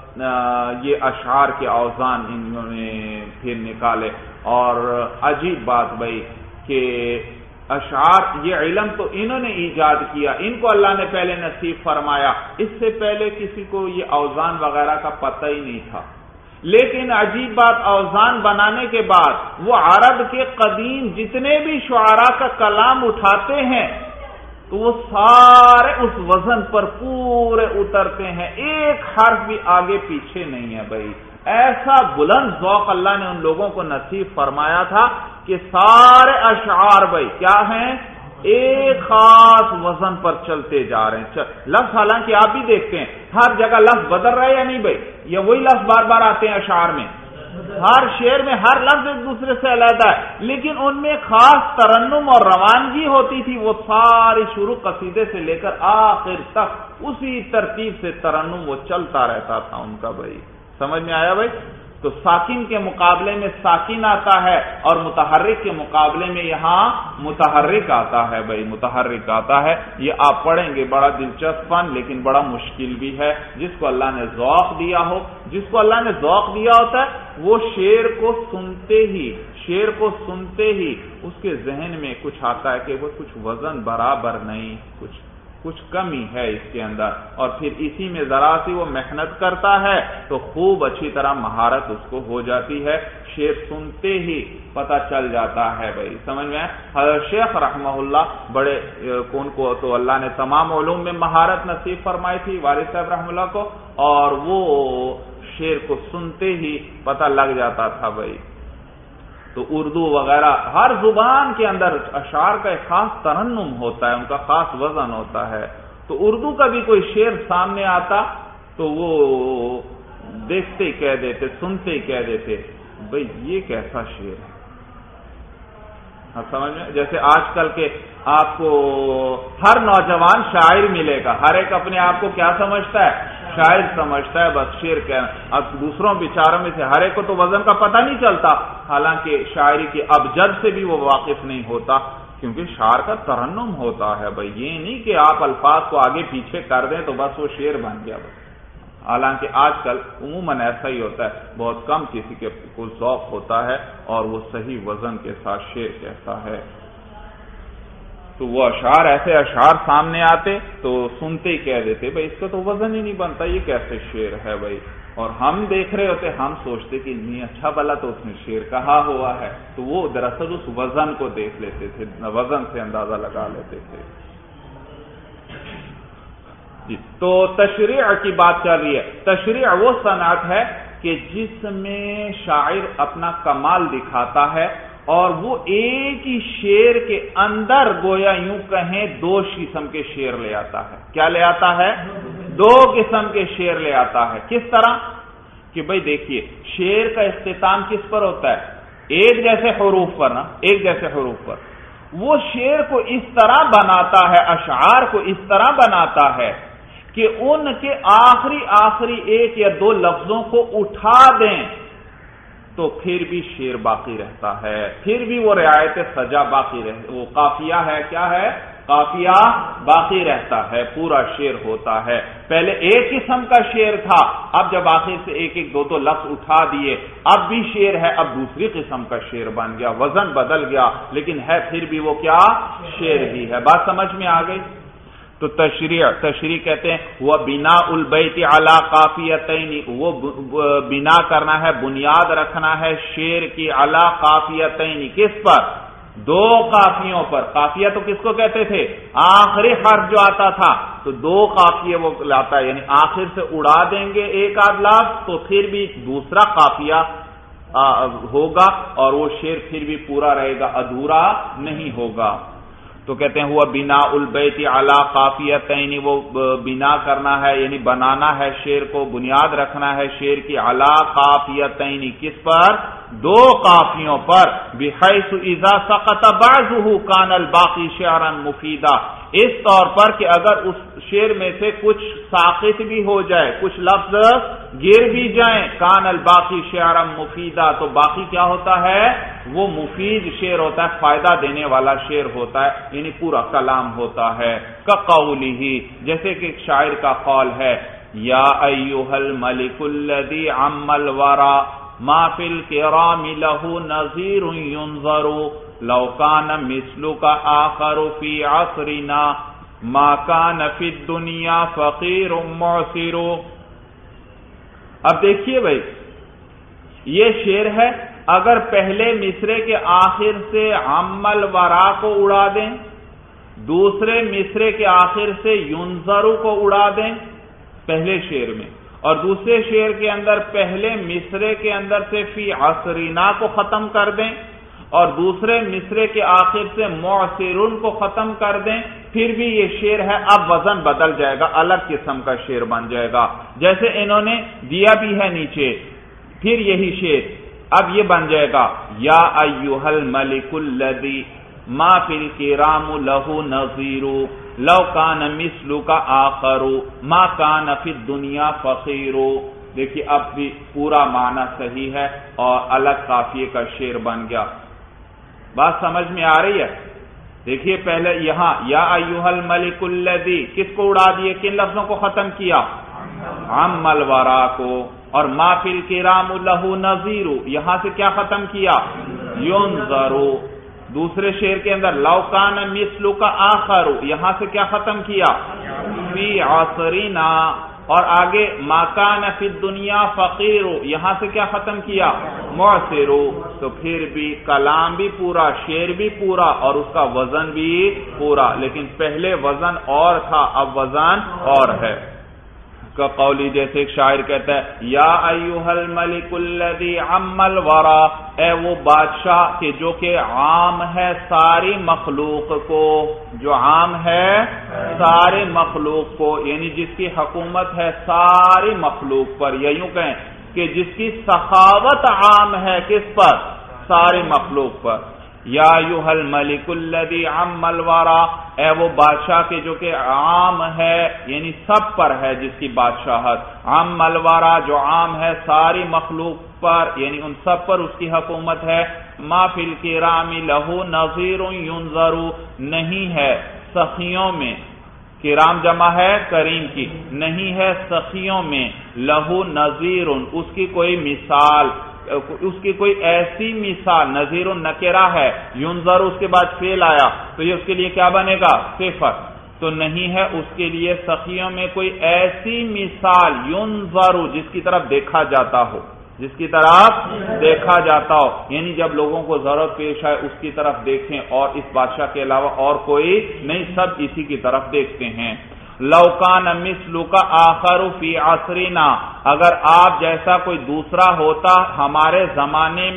یہ اشعار کے اوزان انہوں نے پھر نکالے۔ اور عجیب بات بھائی کہ اشعار، یہ علم تو انہوں نے ایجاد کیا، ان کو اللہ نے پہلے نصیب فرمایا، اس سے پہلے کسی کو یہ اوزان وغیرہ کا پتہ ہی نہیں تھا، لیکن عجیب بات اوزان بنانے کے بعد وہ عرب کے قدیم جتنے بھی شعراء کا کلام اٹھاتے ہیں تو وہ سارے اس وزن پر پورے اترتے ہیں، ایک حرف بھی آگے پیچھے نہیں ہے بھائی، ایسا بلند ذوق اللہ نے ان لوگوں کو نصیب فرمایا تھا کہ سارے اشعار بھائی کیا ہیں، ایک خاص وزن پر چلتے جا رہے ہیں۔ لفظ حالانکہ آپ بھی دیکھتے ہیں ہر جگہ لفظ بدل رہا ہے یا نہیں بھائی، یا وہی لفظ بار بار آتے ہیں اشعار میں، ہر شعر میں ہر لفظ ایک دوسرے سے علیحدہ ہے، لیکن ان میں خاص ترنم اور روانگی ہوتی تھی، وہ ساری شروع قصیدے سے لے کر آخر تک اسی ترتیب سے ترنم وہ چلتا رہتا تھا ان کا بھائی، سمجھ میں آیا بھائی؟ تو ساکن کے مقابلے میں ساکن آتا ہے اور متحرک کے مقابلے میں یہاں متحرک آتا ہے بھائی، متحرک آتا ہے۔ یہ آپ پڑھیں گے، بڑا دلچسپ فن لیکن بڑا مشکل بھی ہے۔ جس کو اللہ نے ذوق دیا ہو، جس کو اللہ نے ذوق دیا ہوتا ہے وہ شعر کو سنتے ہی شعر کو سنتے ہی اس کے ذہن میں کچھ آتا ہے کہ وہ کچھ وزن برابر نہیں، کچھ کچھ کمی ہے اس کے اندر، اور پھر اسی میں ذرا سی وہ محنت کرتا ہے تو خوب اچھی طرح مہارت اس کو ہو جاتی ہے، شعر سنتے ہی پتہ چل جاتا ہے بھائی، سمجھ میں؟ حضرت شیخ رحمہ اللہ بڑے کون کو تو اللہ نے تمام علوم میں مہارت نصیب فرمائی تھی، والد صاحب رحمہ اللہ کو، اور وہ شعر کو سنتے ہی پتہ لگ جاتا تھا بھائی۔ تو اردو وغیرہ ہر زبان کے اندر اشعار کا ایک خاص ترنم ہوتا ہے، ان کا خاص وزن ہوتا ہے۔ تو اردو کا بھی کوئی شعر سامنے آتا تو وہ دیکھتے ہی کہہ دیتے، سنتے ہی کہہ دیتے بھئی یہ کیسا شعر ہے، سمجھ میں؟ جیسے آج کل کے آپ کو ہر نوجوان شاعر ملے گا، ہر ایک اپنے آپ کو کیا سمجھتا ہے، شاعر سمجھتا ہے، بس شعر کہنا۔ اب دوسروں بیچاروں میں سے ہر ایک کو تو وزن کا پتہ نہیں چلتا، حالانکہ شاعری کے ابجد سے بھی وہ واقف نہیں ہوتا، کیونکہ شعر کا ترنم ہوتا ہے بھائی، یہ نہیں کہ آپ الفاظ کو آگے پیچھے کر دیں تو بس وہ شعر بن گیا بس۔ حالانکہ آج کل عموماً ایسا ہی ہوتا ہے، بہت کم کسی کے کو ذوق ہوتا ہے اور وہ صحیح وزن کے ساتھ شعر کہتا ہے۔ تو وہ اشعار ایسے اشعار سامنے آتے تو سنتے ہی کہہ دیتے بھائی اس کا تو وزن ہی نہیں بنتا، یہ کیسے شعر ہے بھائی، اور ہم دیکھ رہے ہوتے، ہم سوچتے کہ نہیں اچھا بلا تو اس نے شعر کہا ہوا ہے، تو وہ دراصل اس وزن کو دیکھ لیتے تھے، وزن سے اندازہ لگا لیتے تھے۔ تو تشریع کی بات چل رہی ہے۔ تشریع وہ صنعت ہے کہ جس میں شاعر اپنا کمال دکھاتا ہے اور وہ ایک ہی شعر کے اندر گویا یوں کہیں دو قسم کے شعر لے آتا ہے. کیا لے آتا ہے؟ دو قسم کے شعر لے آتا ہے. کس طرح کہ بھئی دیکھیے شعر کا اختتام کس پر ہوتا ہے؟ ایک جیسے حروف پر نا، ایک جیسے حروف پر. وہ شعر کو اس طرح بناتا ہے، اشعار کو اس طرح بناتا ہے کہ ان کے آخری آخری ایک یا دو لفظوں کو اٹھا دیں تو پھر بھی شعر باقی رہتا ہے، پھر بھی وہ رعایت سجا باقی رہتا، وہ قافیہ ہے، کیا ہے؟ قافیہ باقی رہتا ہے، پورا شعر ہوتا ہے. پہلے ایک قسم کا شعر تھا، اب جب آخر سے ایک ایک دو دو لفظ اٹھا دیے اب بھی شعر ہے، اب دوسری قسم کا شعر بن گیا، وزن بدل گیا، لیکن ہے پھر بھی وہ کیا؟ شعر ہی ہے. بات سمجھ میں آ گئی؟ تو تشریح تشریح کہتے ہیں وہ بنا البیت علی قافیتین، وہ بنا کرنا ہے، بنیاد رکھنا ہے شعر کی علی قافیتین، کس پر؟ دو قافیوں پر. قافیہ تو کس کو کہتے تھے؟ آخری حرف جو آتا تھا، تو دو قافیے وہ لاتا ہے، یعنی آخر سے اڑا دیں گے ایک آدھ لفظ تو پھر بھی دوسرا قافیہ ہوگا اور وہ شعر پھر بھی پورا رہے گا، ادھورا نہیں ہوگا. تو کہتے ہیں ہوا بنا البیت علی قافیتین، وہ بنا کرنا ہے یعنی بنانا ہے شعر کو، بنیاد رکھنا ہے شعر کی علی قافیتین، کس پر؟ دو قافیوں پر. بحیث اذا سقط بعضه کان الباقی شعرا مفیدا، اس طور پر کہ اگر اس شعر میں سے کچھ ساقط بھی ہو جائے، کچھ لفظ گر بھی جائیں، کان الباقی شعرا مفیدا، تو باقی کیا ہوتا ہے؟ وہ مفید شعر ہوتا ہے، فائدہ دینے والا شعر ہوتا ہے، یعنی پورا کلام ہوتا ہے. کقولہ، جیسے کہ ایک شاعر کا قول ہے، یا ایھا الملک الذی عم الورى ما فی الکرام لہ نظیر ینظر لو کان مثلک آخر فی عصرنا ما کان فی الدنیا فقیر معسر. اب دیکھیے بھائی یہ شعر ہے، اگر پہلے مصرے کے آخر سے عم الورا کو اڑا دیں، دوسرے مصرے کے آخر سے ینظر کو اڑا دیں پہلے شعر میں، اور دوسرے شعر کے اندر پہلے مصرے کے اندر سے فی عصرنا کو ختم کر دیں اور دوسرے مصرے کے آخر سے معسرن کو ختم کر دیں، پھر بھی یہ شعر ہے، اب وزن بدل جائے گا، الگ قسم کا شعر بن جائے گا. جیسے انہوں نے دیا بھی ہے نیچے، پھر یہی شعر اب یہ بن جائے گا، یا ایھا الملک الذی ما فی الکرام لہ نظیر لو کان مثلک آخر ما کان فی الدنیا فقیر. دیکھیے اب بھی پورا معنی صحیح ہے اور الگ قافیے کا شعر بن گیا. بات سمجھ میں آ رہی ہے؟ دیکھیے پہلے یہاں یا ایھا الملک الذی، کس کو اڑا دیے؟ کن لفظوں کو ختم کیا؟ عم الورا کو. اور ما فی الکرام لہ نظیر، یہاں سے کیا ختم کیا؟ ینظر. دوسرے شعر کے اندر لو کان مثلک آخر، یہاں سے کیا ختم کیا؟ فی عصرنا. اور آگے ما کان فی الدنیا فقیر، یہاں سے کیا ختم کیا؟ معسر. تو پھر بھی کلام بھی پورا، شعر بھی پورا اور اس کا وزن بھی پورا، لیکن پہلے وزن اور تھا، اب وزن اور ہے. کا قولی جیسے ایک شاعر کہتا ہے، یا ایھا الملک الذی عم الورا، اے وہ بادشاہ کہ جو کہ عام ہے ساری مخلوق کو، جو عام ہے سارے مخلوق کو، یعنی جس کی حکومت ہے ساری مخلوق پر، یا یوں کہیں کہ جس کی سخاوت عام ہے کس پر؟ ساری مخلوق پر. یا ایھا الملک الذی عم الورا، اے وہ بادشاہ کے جو کہ عام ہے یعنی سب پر ہے جس کی بادشاہت، عم الورا جو عام ہے ساری مخلوق پر یعنی ان سب پر اس کی حکومت ہے. ما فی الکرام لہ نظیر ینظر، نہیں ہے سخیوں میں، کرام جمع ہے کریم کی، نہیں ہے سخیوں میں، لہ نظیر اس کی کوئی مثال، اس کی کوئی ایسی مثال، نظیر نکرہ ہے، ینظر اس کے بعد فعل آیا تو یہ اس کے لیے کیا بنے گا؟ صفت. تو نہیں ہے اس کے لیے سخیوں میں کوئی ایسی مثال، ینظر جس کی طرف دیکھا جاتا ہو، جس کی طرف دیکھا جاتا ہو، یعنی جب لوگوں کو ضرورت پیش آئے اس کی طرف دیکھیں، اور اس بادشاہ کے علاوہ اور کوئی نہیں، سب اسی کی طرف دیکھتے ہیں. لو کان مثلک آخر فی عصرنا، اگر آپ جیسا کوئی دوسرا ہوتا ہمارے زمانے میں،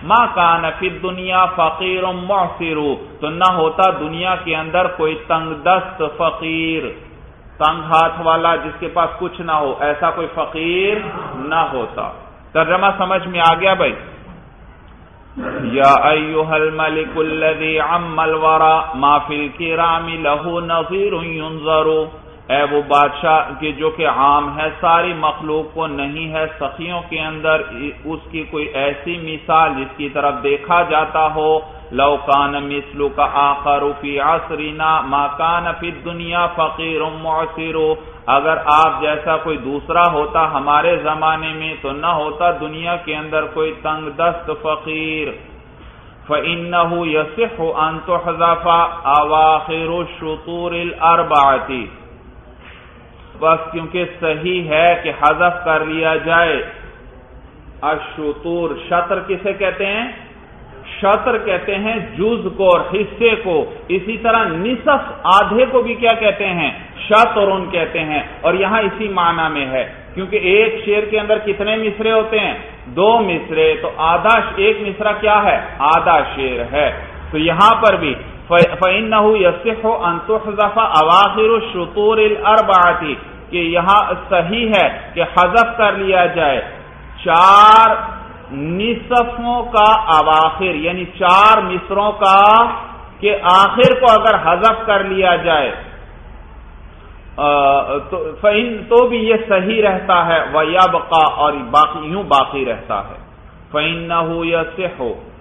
ما کان فی الدنیا فقیر معسر، تو نہ ہوتا دنیا کے اندر کوئی تنگ دست فقیر، تنگ ہاتھ والا جس کے پاس کچھ نہ ہو، ایسا کوئی فقیر نہ ہوتا۔ ترجمہ سمجھ میں آ گیا بھائی؟ یا ایھا الملک الذی عم الورى ما فی الکرام له نظیر ینظر، اے وہ بادشاہ کہ جو کہ عام ہے ساری مخلوق کو، نہیں ہے سخیوں کے اندر اس کی کوئی ایسی مثال جس کی طرف دیکھا جاتا ہو۔ لو کان مثلک آخر فی عصرنا ما کان فی الدنیا فقیر معسر، اگر آپ جیسا کوئی دوسرا ہوتا ہمارے زمانے میں تو نہ ہوتا دنیا کے اندر کوئی تنگ دست فقیر۔ فإنه يصح أن تحذف أواخر الشطور الأربعة، بس کیونکہ صحیح ہے کہ حذف کر لیا جائے الشطور، شطر کسے کہتے ہیں؟ شطر کہتے ہیں جز کو اور حصے کو، اسی طرح نصف آدھے کو بھی کیا کہتے ہیں؟ شطرن کہتے ہیں، اور یہاں اسی معنی میں ہے کیونکہ ایک شعر کے اندر کتنے مصرے ہوتے ہیں؟ دو مصرے، تو آدھا ایک مصرع کیا ہے؟ آدھا شعر ہے۔ تو یہاں پر بھی فَإِنَّهُ يَصِحُ أَن تُحْذَفَ أَوَاخِرُ الشُّطُورِ الْأَرْبَعَةِ، کہ یہاں صحیح ہے کہ حذف کر لیا جائے چار نصفوں کا اواخر، یعنی چار مصروں کا کہ آخر کو اگر حذف کر لیا جائے تو فإن تو بھی یہ صحیح رہتا ہے، وَيَبْقَى، اور باقی یوں باقی رہتا ہے۔ فَإِنَّهُ يَصِحُ،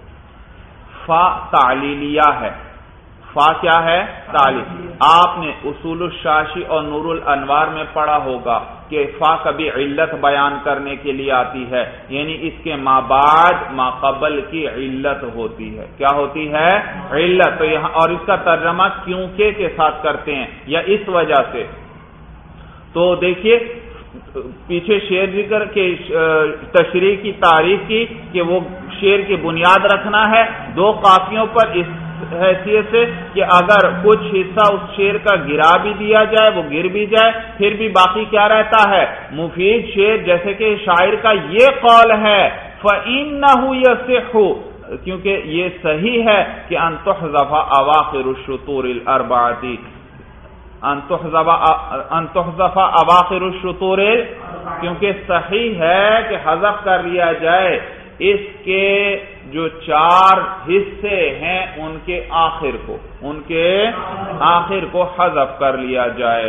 فا تعلیلیہ ہے، فا کیا ہے؟ تعلیل۔ آپ نے اصول الشاشی اور نور الانوار میں پڑھا ہوگا کہ فا کبھی علت بیان کرنے کے لیے آتی ہے، یعنی اس کے ما بعد ما قبل کی علت ہوتی ہے۔ کیا ہوتی ہے؟ علت۔ تو یہاں اور اس کا ترجمہ کیونکہ کے ساتھ کرتے ہیں یا اس وجہ سے۔ تو دیکھیے پیچھے شعر ذکر کے تشریح کی تعریف کی کہ وہ شعر کی بنیاد رکھنا ہے دو قافیوں پر، اس حیثیت سے کہ اگر کچھ حصہ اس شعر کا گرا بھی دیا جائے، وہ گر بھی جائے، پھر بھی باقی کیا رہتا ہے؟ مفید شعر، جیسے کہ شاعر کا یہ قول ہے فَإِنَّهُ يَصِحُ، کیونکہ یہ صحیح ہے کہ ان تحذف اواخر الشطور الاربعۃ، ان تحذف اواخر الشطور، کیونکہ صحیح ہے کہ حذف کر لیا جائے اس کے جو چار حصے ہیں ان کے آخر کو، ان کے آخر کو حذف کر لیا جائے۔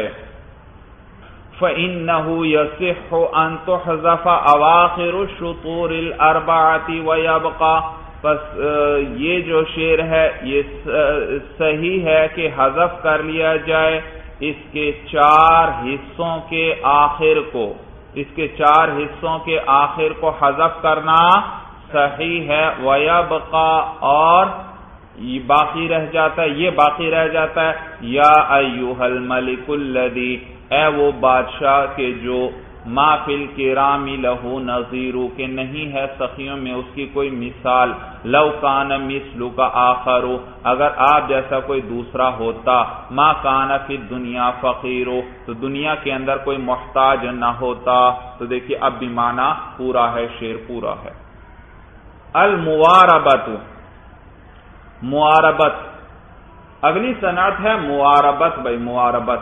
فَإِنَّهُ يَصِحُ أَن تُحْذَفَ أَوَاخِرُ الشُّطُورِ الْأَرْبَعَةِ وَيَبْقَى، بس یہ جو شعر ہے یہ صحیح ہے کہ حذف کر لیا جائے اس کے چار حصوں کے آخر کو، اس کے چار حصوں کے آخر کو حذف کرنا صحیح ہے۔ وَيَبْقَى، اور یہ باقی رہ جاتا ہے، یہ باقی رہ جاتا ہے۔ یا ایھا الملک الذی، اے وہ بادشاہ کے جو ما فی الکرام لہ نظیر، کہ نہیں ہے سخیوں میں اس کی کوئی مثال۔ لو کان مثلک آخر، اگر آپ جیسا کوئی دوسرا ہوتا، ما کان فی الدنیا فقیر، تو دنیا کے اندر کوئی محتاج نہ ہوتا۔ تو دیکھیے اب بھی معنی پورا ہے، شعر پورا ہے۔ المواربت، مواربت اگلی صنعت ہے مواربت۔ بھائی مواربت،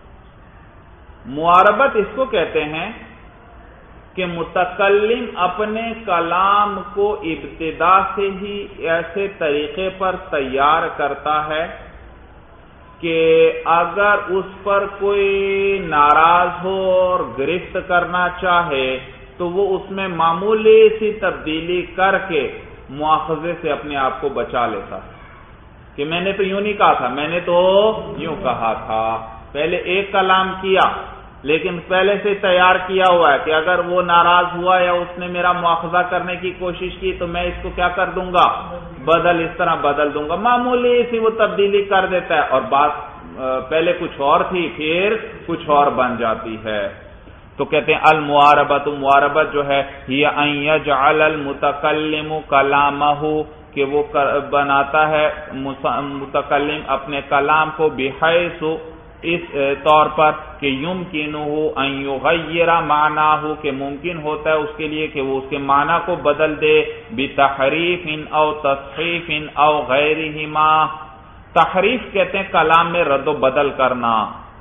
مواربت اس کو کہتے ہیں کہ متکلم اپنے کلام کو ابتدا سے ہی ایسے طریقے پر تیار کرتا ہے کہ اگر اس پر کوئی ناراض ہو اور گرفت کرنا چاہے تو وہ اس میں معمولی سی تبدیلی کر کے مواخذے سے اپنے آپ کو بچا لیتا ہے کہ میں نے تو یوں نہیں کہا تھا، میں نے تو یوں کہا تھا۔ پہلے ایک کلام کیا لیکن پہلے سے تیار کیا ہوا ہے کہ اگر وہ ناراض ہوا یا اس نے میرا مواخذہ کرنے کی کوشش کی تو میں اس کو کیا کر دوں گا؟ بدل، اس طرح بدل دوں گا، معمولی سی وہ تبدیلی کر دیتا ہے اور بات پہلے کچھ اور تھی پھر کچھ اور بن جاتی ہے۔ تو کہتے ہیں المواربت، مواربت جو ہے ہی ان یجعل المتکلم کلامہ، کہ وہ بناتا ہے متکلم اپنے کلام کو بحیث اس طور پر کہ یمکنہ ان یغیر معناہ، کہ ممکن ہوتا ہے اس کے لیے کہ وہ اس کے معنی کو بدل دے، بتحریف او تصحیف او غیرہما۔ تحریف کہتے ہیں کلام میں رد و بدل کرنا،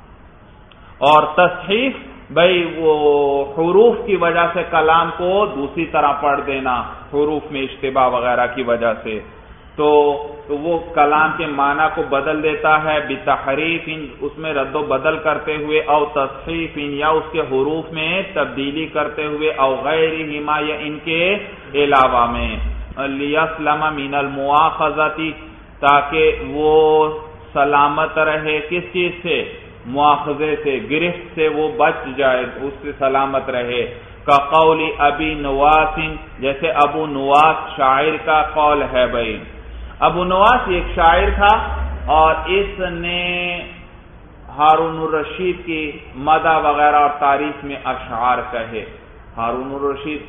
اور تصحیف بھئی وہ حروف کی وجہ سے کلام کو دوسری طرح پڑھ دینا، حروف میں اشتباہ وغیرہ کی وجہ سے، تو تو وہ کلام کے معنی کو بدل دیتا ہے، بتحریف اس میں رد و بدل کرتے ہوئے، او تصحیف یا اس کے حروف میں تبدیلی کرتے ہوئے، او غیرہما یا ان کے علاوہ میں، لیسلم من المؤاخذۃ، تاکہ وہ سلامت رہے کس چیز سے؟ مواخذے سے، گرفت سے وہ بچ جائے، اس سے سلامت رہے۔ کا قول ابی نواس، جیسے ابو نواس شاعر کا قول ہے بھائی۔ ابو نواس ایک شاعر تھا اور اس نے ہارون الرشید کی مدح وغیرہ اور تعریف میں اشعار کہے۔ ہارون الرشید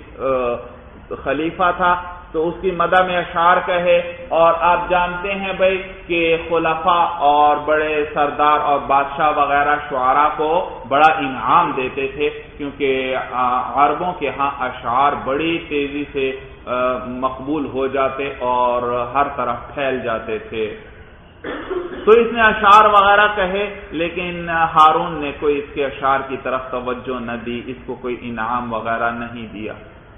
خلیفہ تھا تو اس کی مدح میں اشعار کہے، اور آپ جانتے ہیں بھائی کہ خلفاء اور بڑے سردار اور بادشاہ وغیرہ شعراء کو بڑا انعام دیتے تھے، کیونکہ عربوں کے ہاں اشعار بڑی تیزی سے مقبول ہو جاتے اور ہر طرف پھیل جاتے تھے۔ تو اس نے اشعار وغیرہ کہے، لیکن ہارون نے کوئی اس کے اشعار کی طرف توجہ نہ دی، اس کو کوئی انعام وغیرہ نہیں دیا۔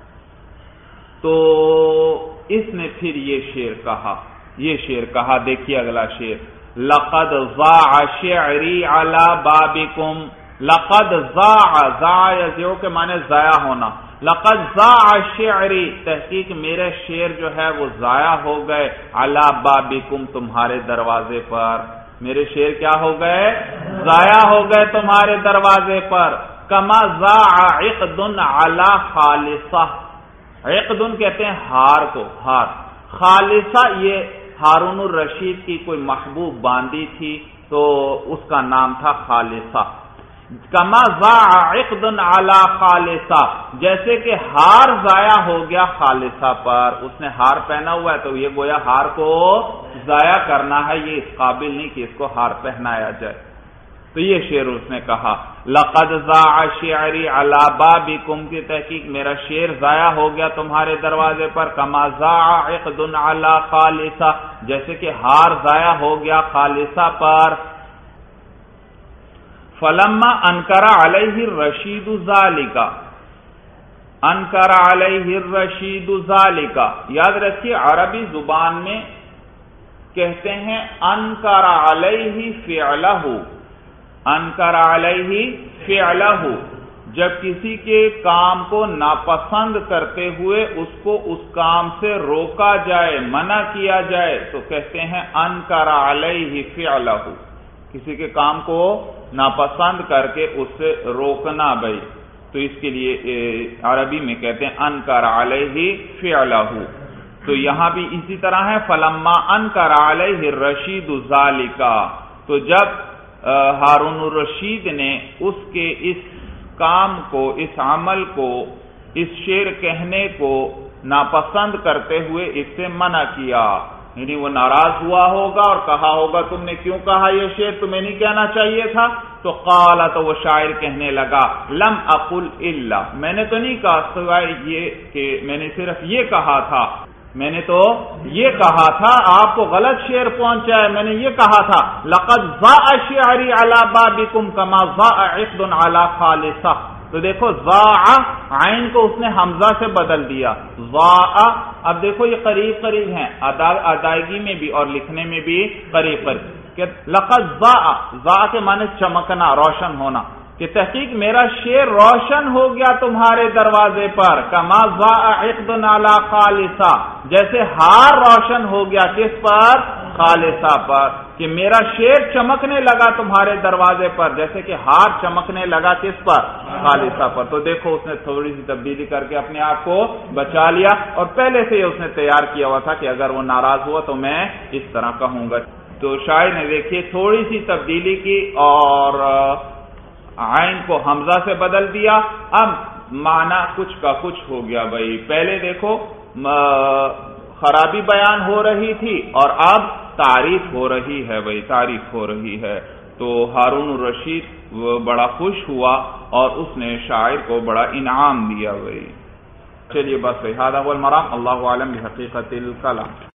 تو اس نے پھر یہ شعر کہا، یہ شعر کہا، دیکھیے اگلا شعر، لقد ضاع شعری علی بابکم، لقد ضاع، ضاع یضیع کے معنی ضائع ہونا، لقد ضاع شعری، تحقیق میرے شعر جو ہے وہ ضائع ہو گئے، علی بابکم، تمہارے دروازے پر، میرے شعر کیا ہو گئے؟ ضائع ہو گئے تمہارے دروازے پر، کما ضاع عقد علی خالصہ، عقدن کہتے ہیں ہار کو، ہار، خالصہ یہ ہارون الرشید کی کوئی محبوب باندی تھی تو اس کا نام تھا خالصہ۔ کما ضاع عقد علی خالصہ، جیسے کہ ہار ضائع ہو گیا خالصہ پر، اس نے ہار پہنا ہوا ہے تو یہ گویا ہار کو ضائع کرنا ہے، یہ اس قابل نہیں کہ اس کو ہار پہنایا جائے۔ تو یہ شعر اس نے کہا، لقد ضاع شعری علی بابکم، کی تحقیق میرا شعر ضائع ہو گیا تمہارے دروازے پر، کما ضاع عقد علی خالصہ، جیسے کہ ہار ضائع ہو گیا خالصہ پر۔ فلما انکر علیہ الرشید ذالک، انکر علیہ الرشید ذالک، یاد رکھیے عربی زبان میں کہتے ہیں انکر علیہ فعلہ، انکر علیہ فعلہ، جب کسی کے کام کو ناپسند کرتے ہوئے اس کو اس کام سے روکا جائے، منع کیا جائے تو کہتے ہیں انکر علیہ فعلہ، کسی کے کام کو ناپسند کر کے اس سے روکنا بھائی، تو اس کے لیے عربی میں کہتے ہیں انکر علیہ فعلہ۔ تو یہاں بھی اسی طرح ہے، فلما انکر علیہ الرشید ذالک، تو جب ہارون الرشید نے اس کے اس کام کو، اس عمل کو، اس شعر کہنے کو ناپسند کرتے ہوئے اس سے منع کیا، یعنی وہ ناراض ہوا ہوگا اور کہا ہوگا تم نے کیوں کہا یہ شعر، تمہیں نہیں کہنا چاہیے تھا، تو قال، تو وہ شاعر کہنے لگا، لم اقل الا، میں نے تو نہیں کہا سوائے یہ کہ میں نے صرف یہ کہا تھا، میں نے تو یہ کہا تھا، آپ کو غلط شعر پہنچا ہے، میں نے یہ کہا تھا، لقد ضاع شعری علی بابکم کما ضاع عقد علی خالصہ، تو دیکھو ضاع عین کو اس نے حمزہ سے بدل دیا، ضاع، اب دیکھو یہ قریب قریب ہیں، ادائیگی میں بھی اور لکھنے میں بھی قریب قریب، کہ لقد ضاع، ضاع کے معنی چمکنا، روشن ہونا، کہ تحقیق میرا شعر روشن ہو گیا تمہارے دروازے پر، کما ضاع عقد علی خالصہ، جیسے ہار روشن ہو گیا کس پر؟ خالصہ پر، کہ میرا شعر چمکنے لگا تمہارے دروازے پر جیسے کہ ہار چمکنے لگا کس پر؟ خالصہ پر۔ تو دیکھو اس نے تھوڑی سی تبدیلی کر کے اپنے آپ کو بچا لیا، اور پہلے سے ہی اس نے تیار کیا ہوا تھا کہ اگر وہ ناراض ہوا تو میں اس طرح کہوں گا۔ تو شاعر نے دیکھیے تھوڑی سی تبدیلی کی اور عین کو حمزہ سے بدل دیا، اب معنی کچھ کا کچھ ہو گیا بھائی۔ پہلے دیکھو خرابی بیان ہو رہی تھی اور اب تعریف ہو رہی ہے بھائی، تعریف ہو رہی ہے۔ تو تو ہارون الرشید بڑا خوش ہوا اور اس نے شاعر کو بڑا انعام دیا. وہی چلیے بس هذا هو المرام. اللہ عالم بحقیقت الکلام.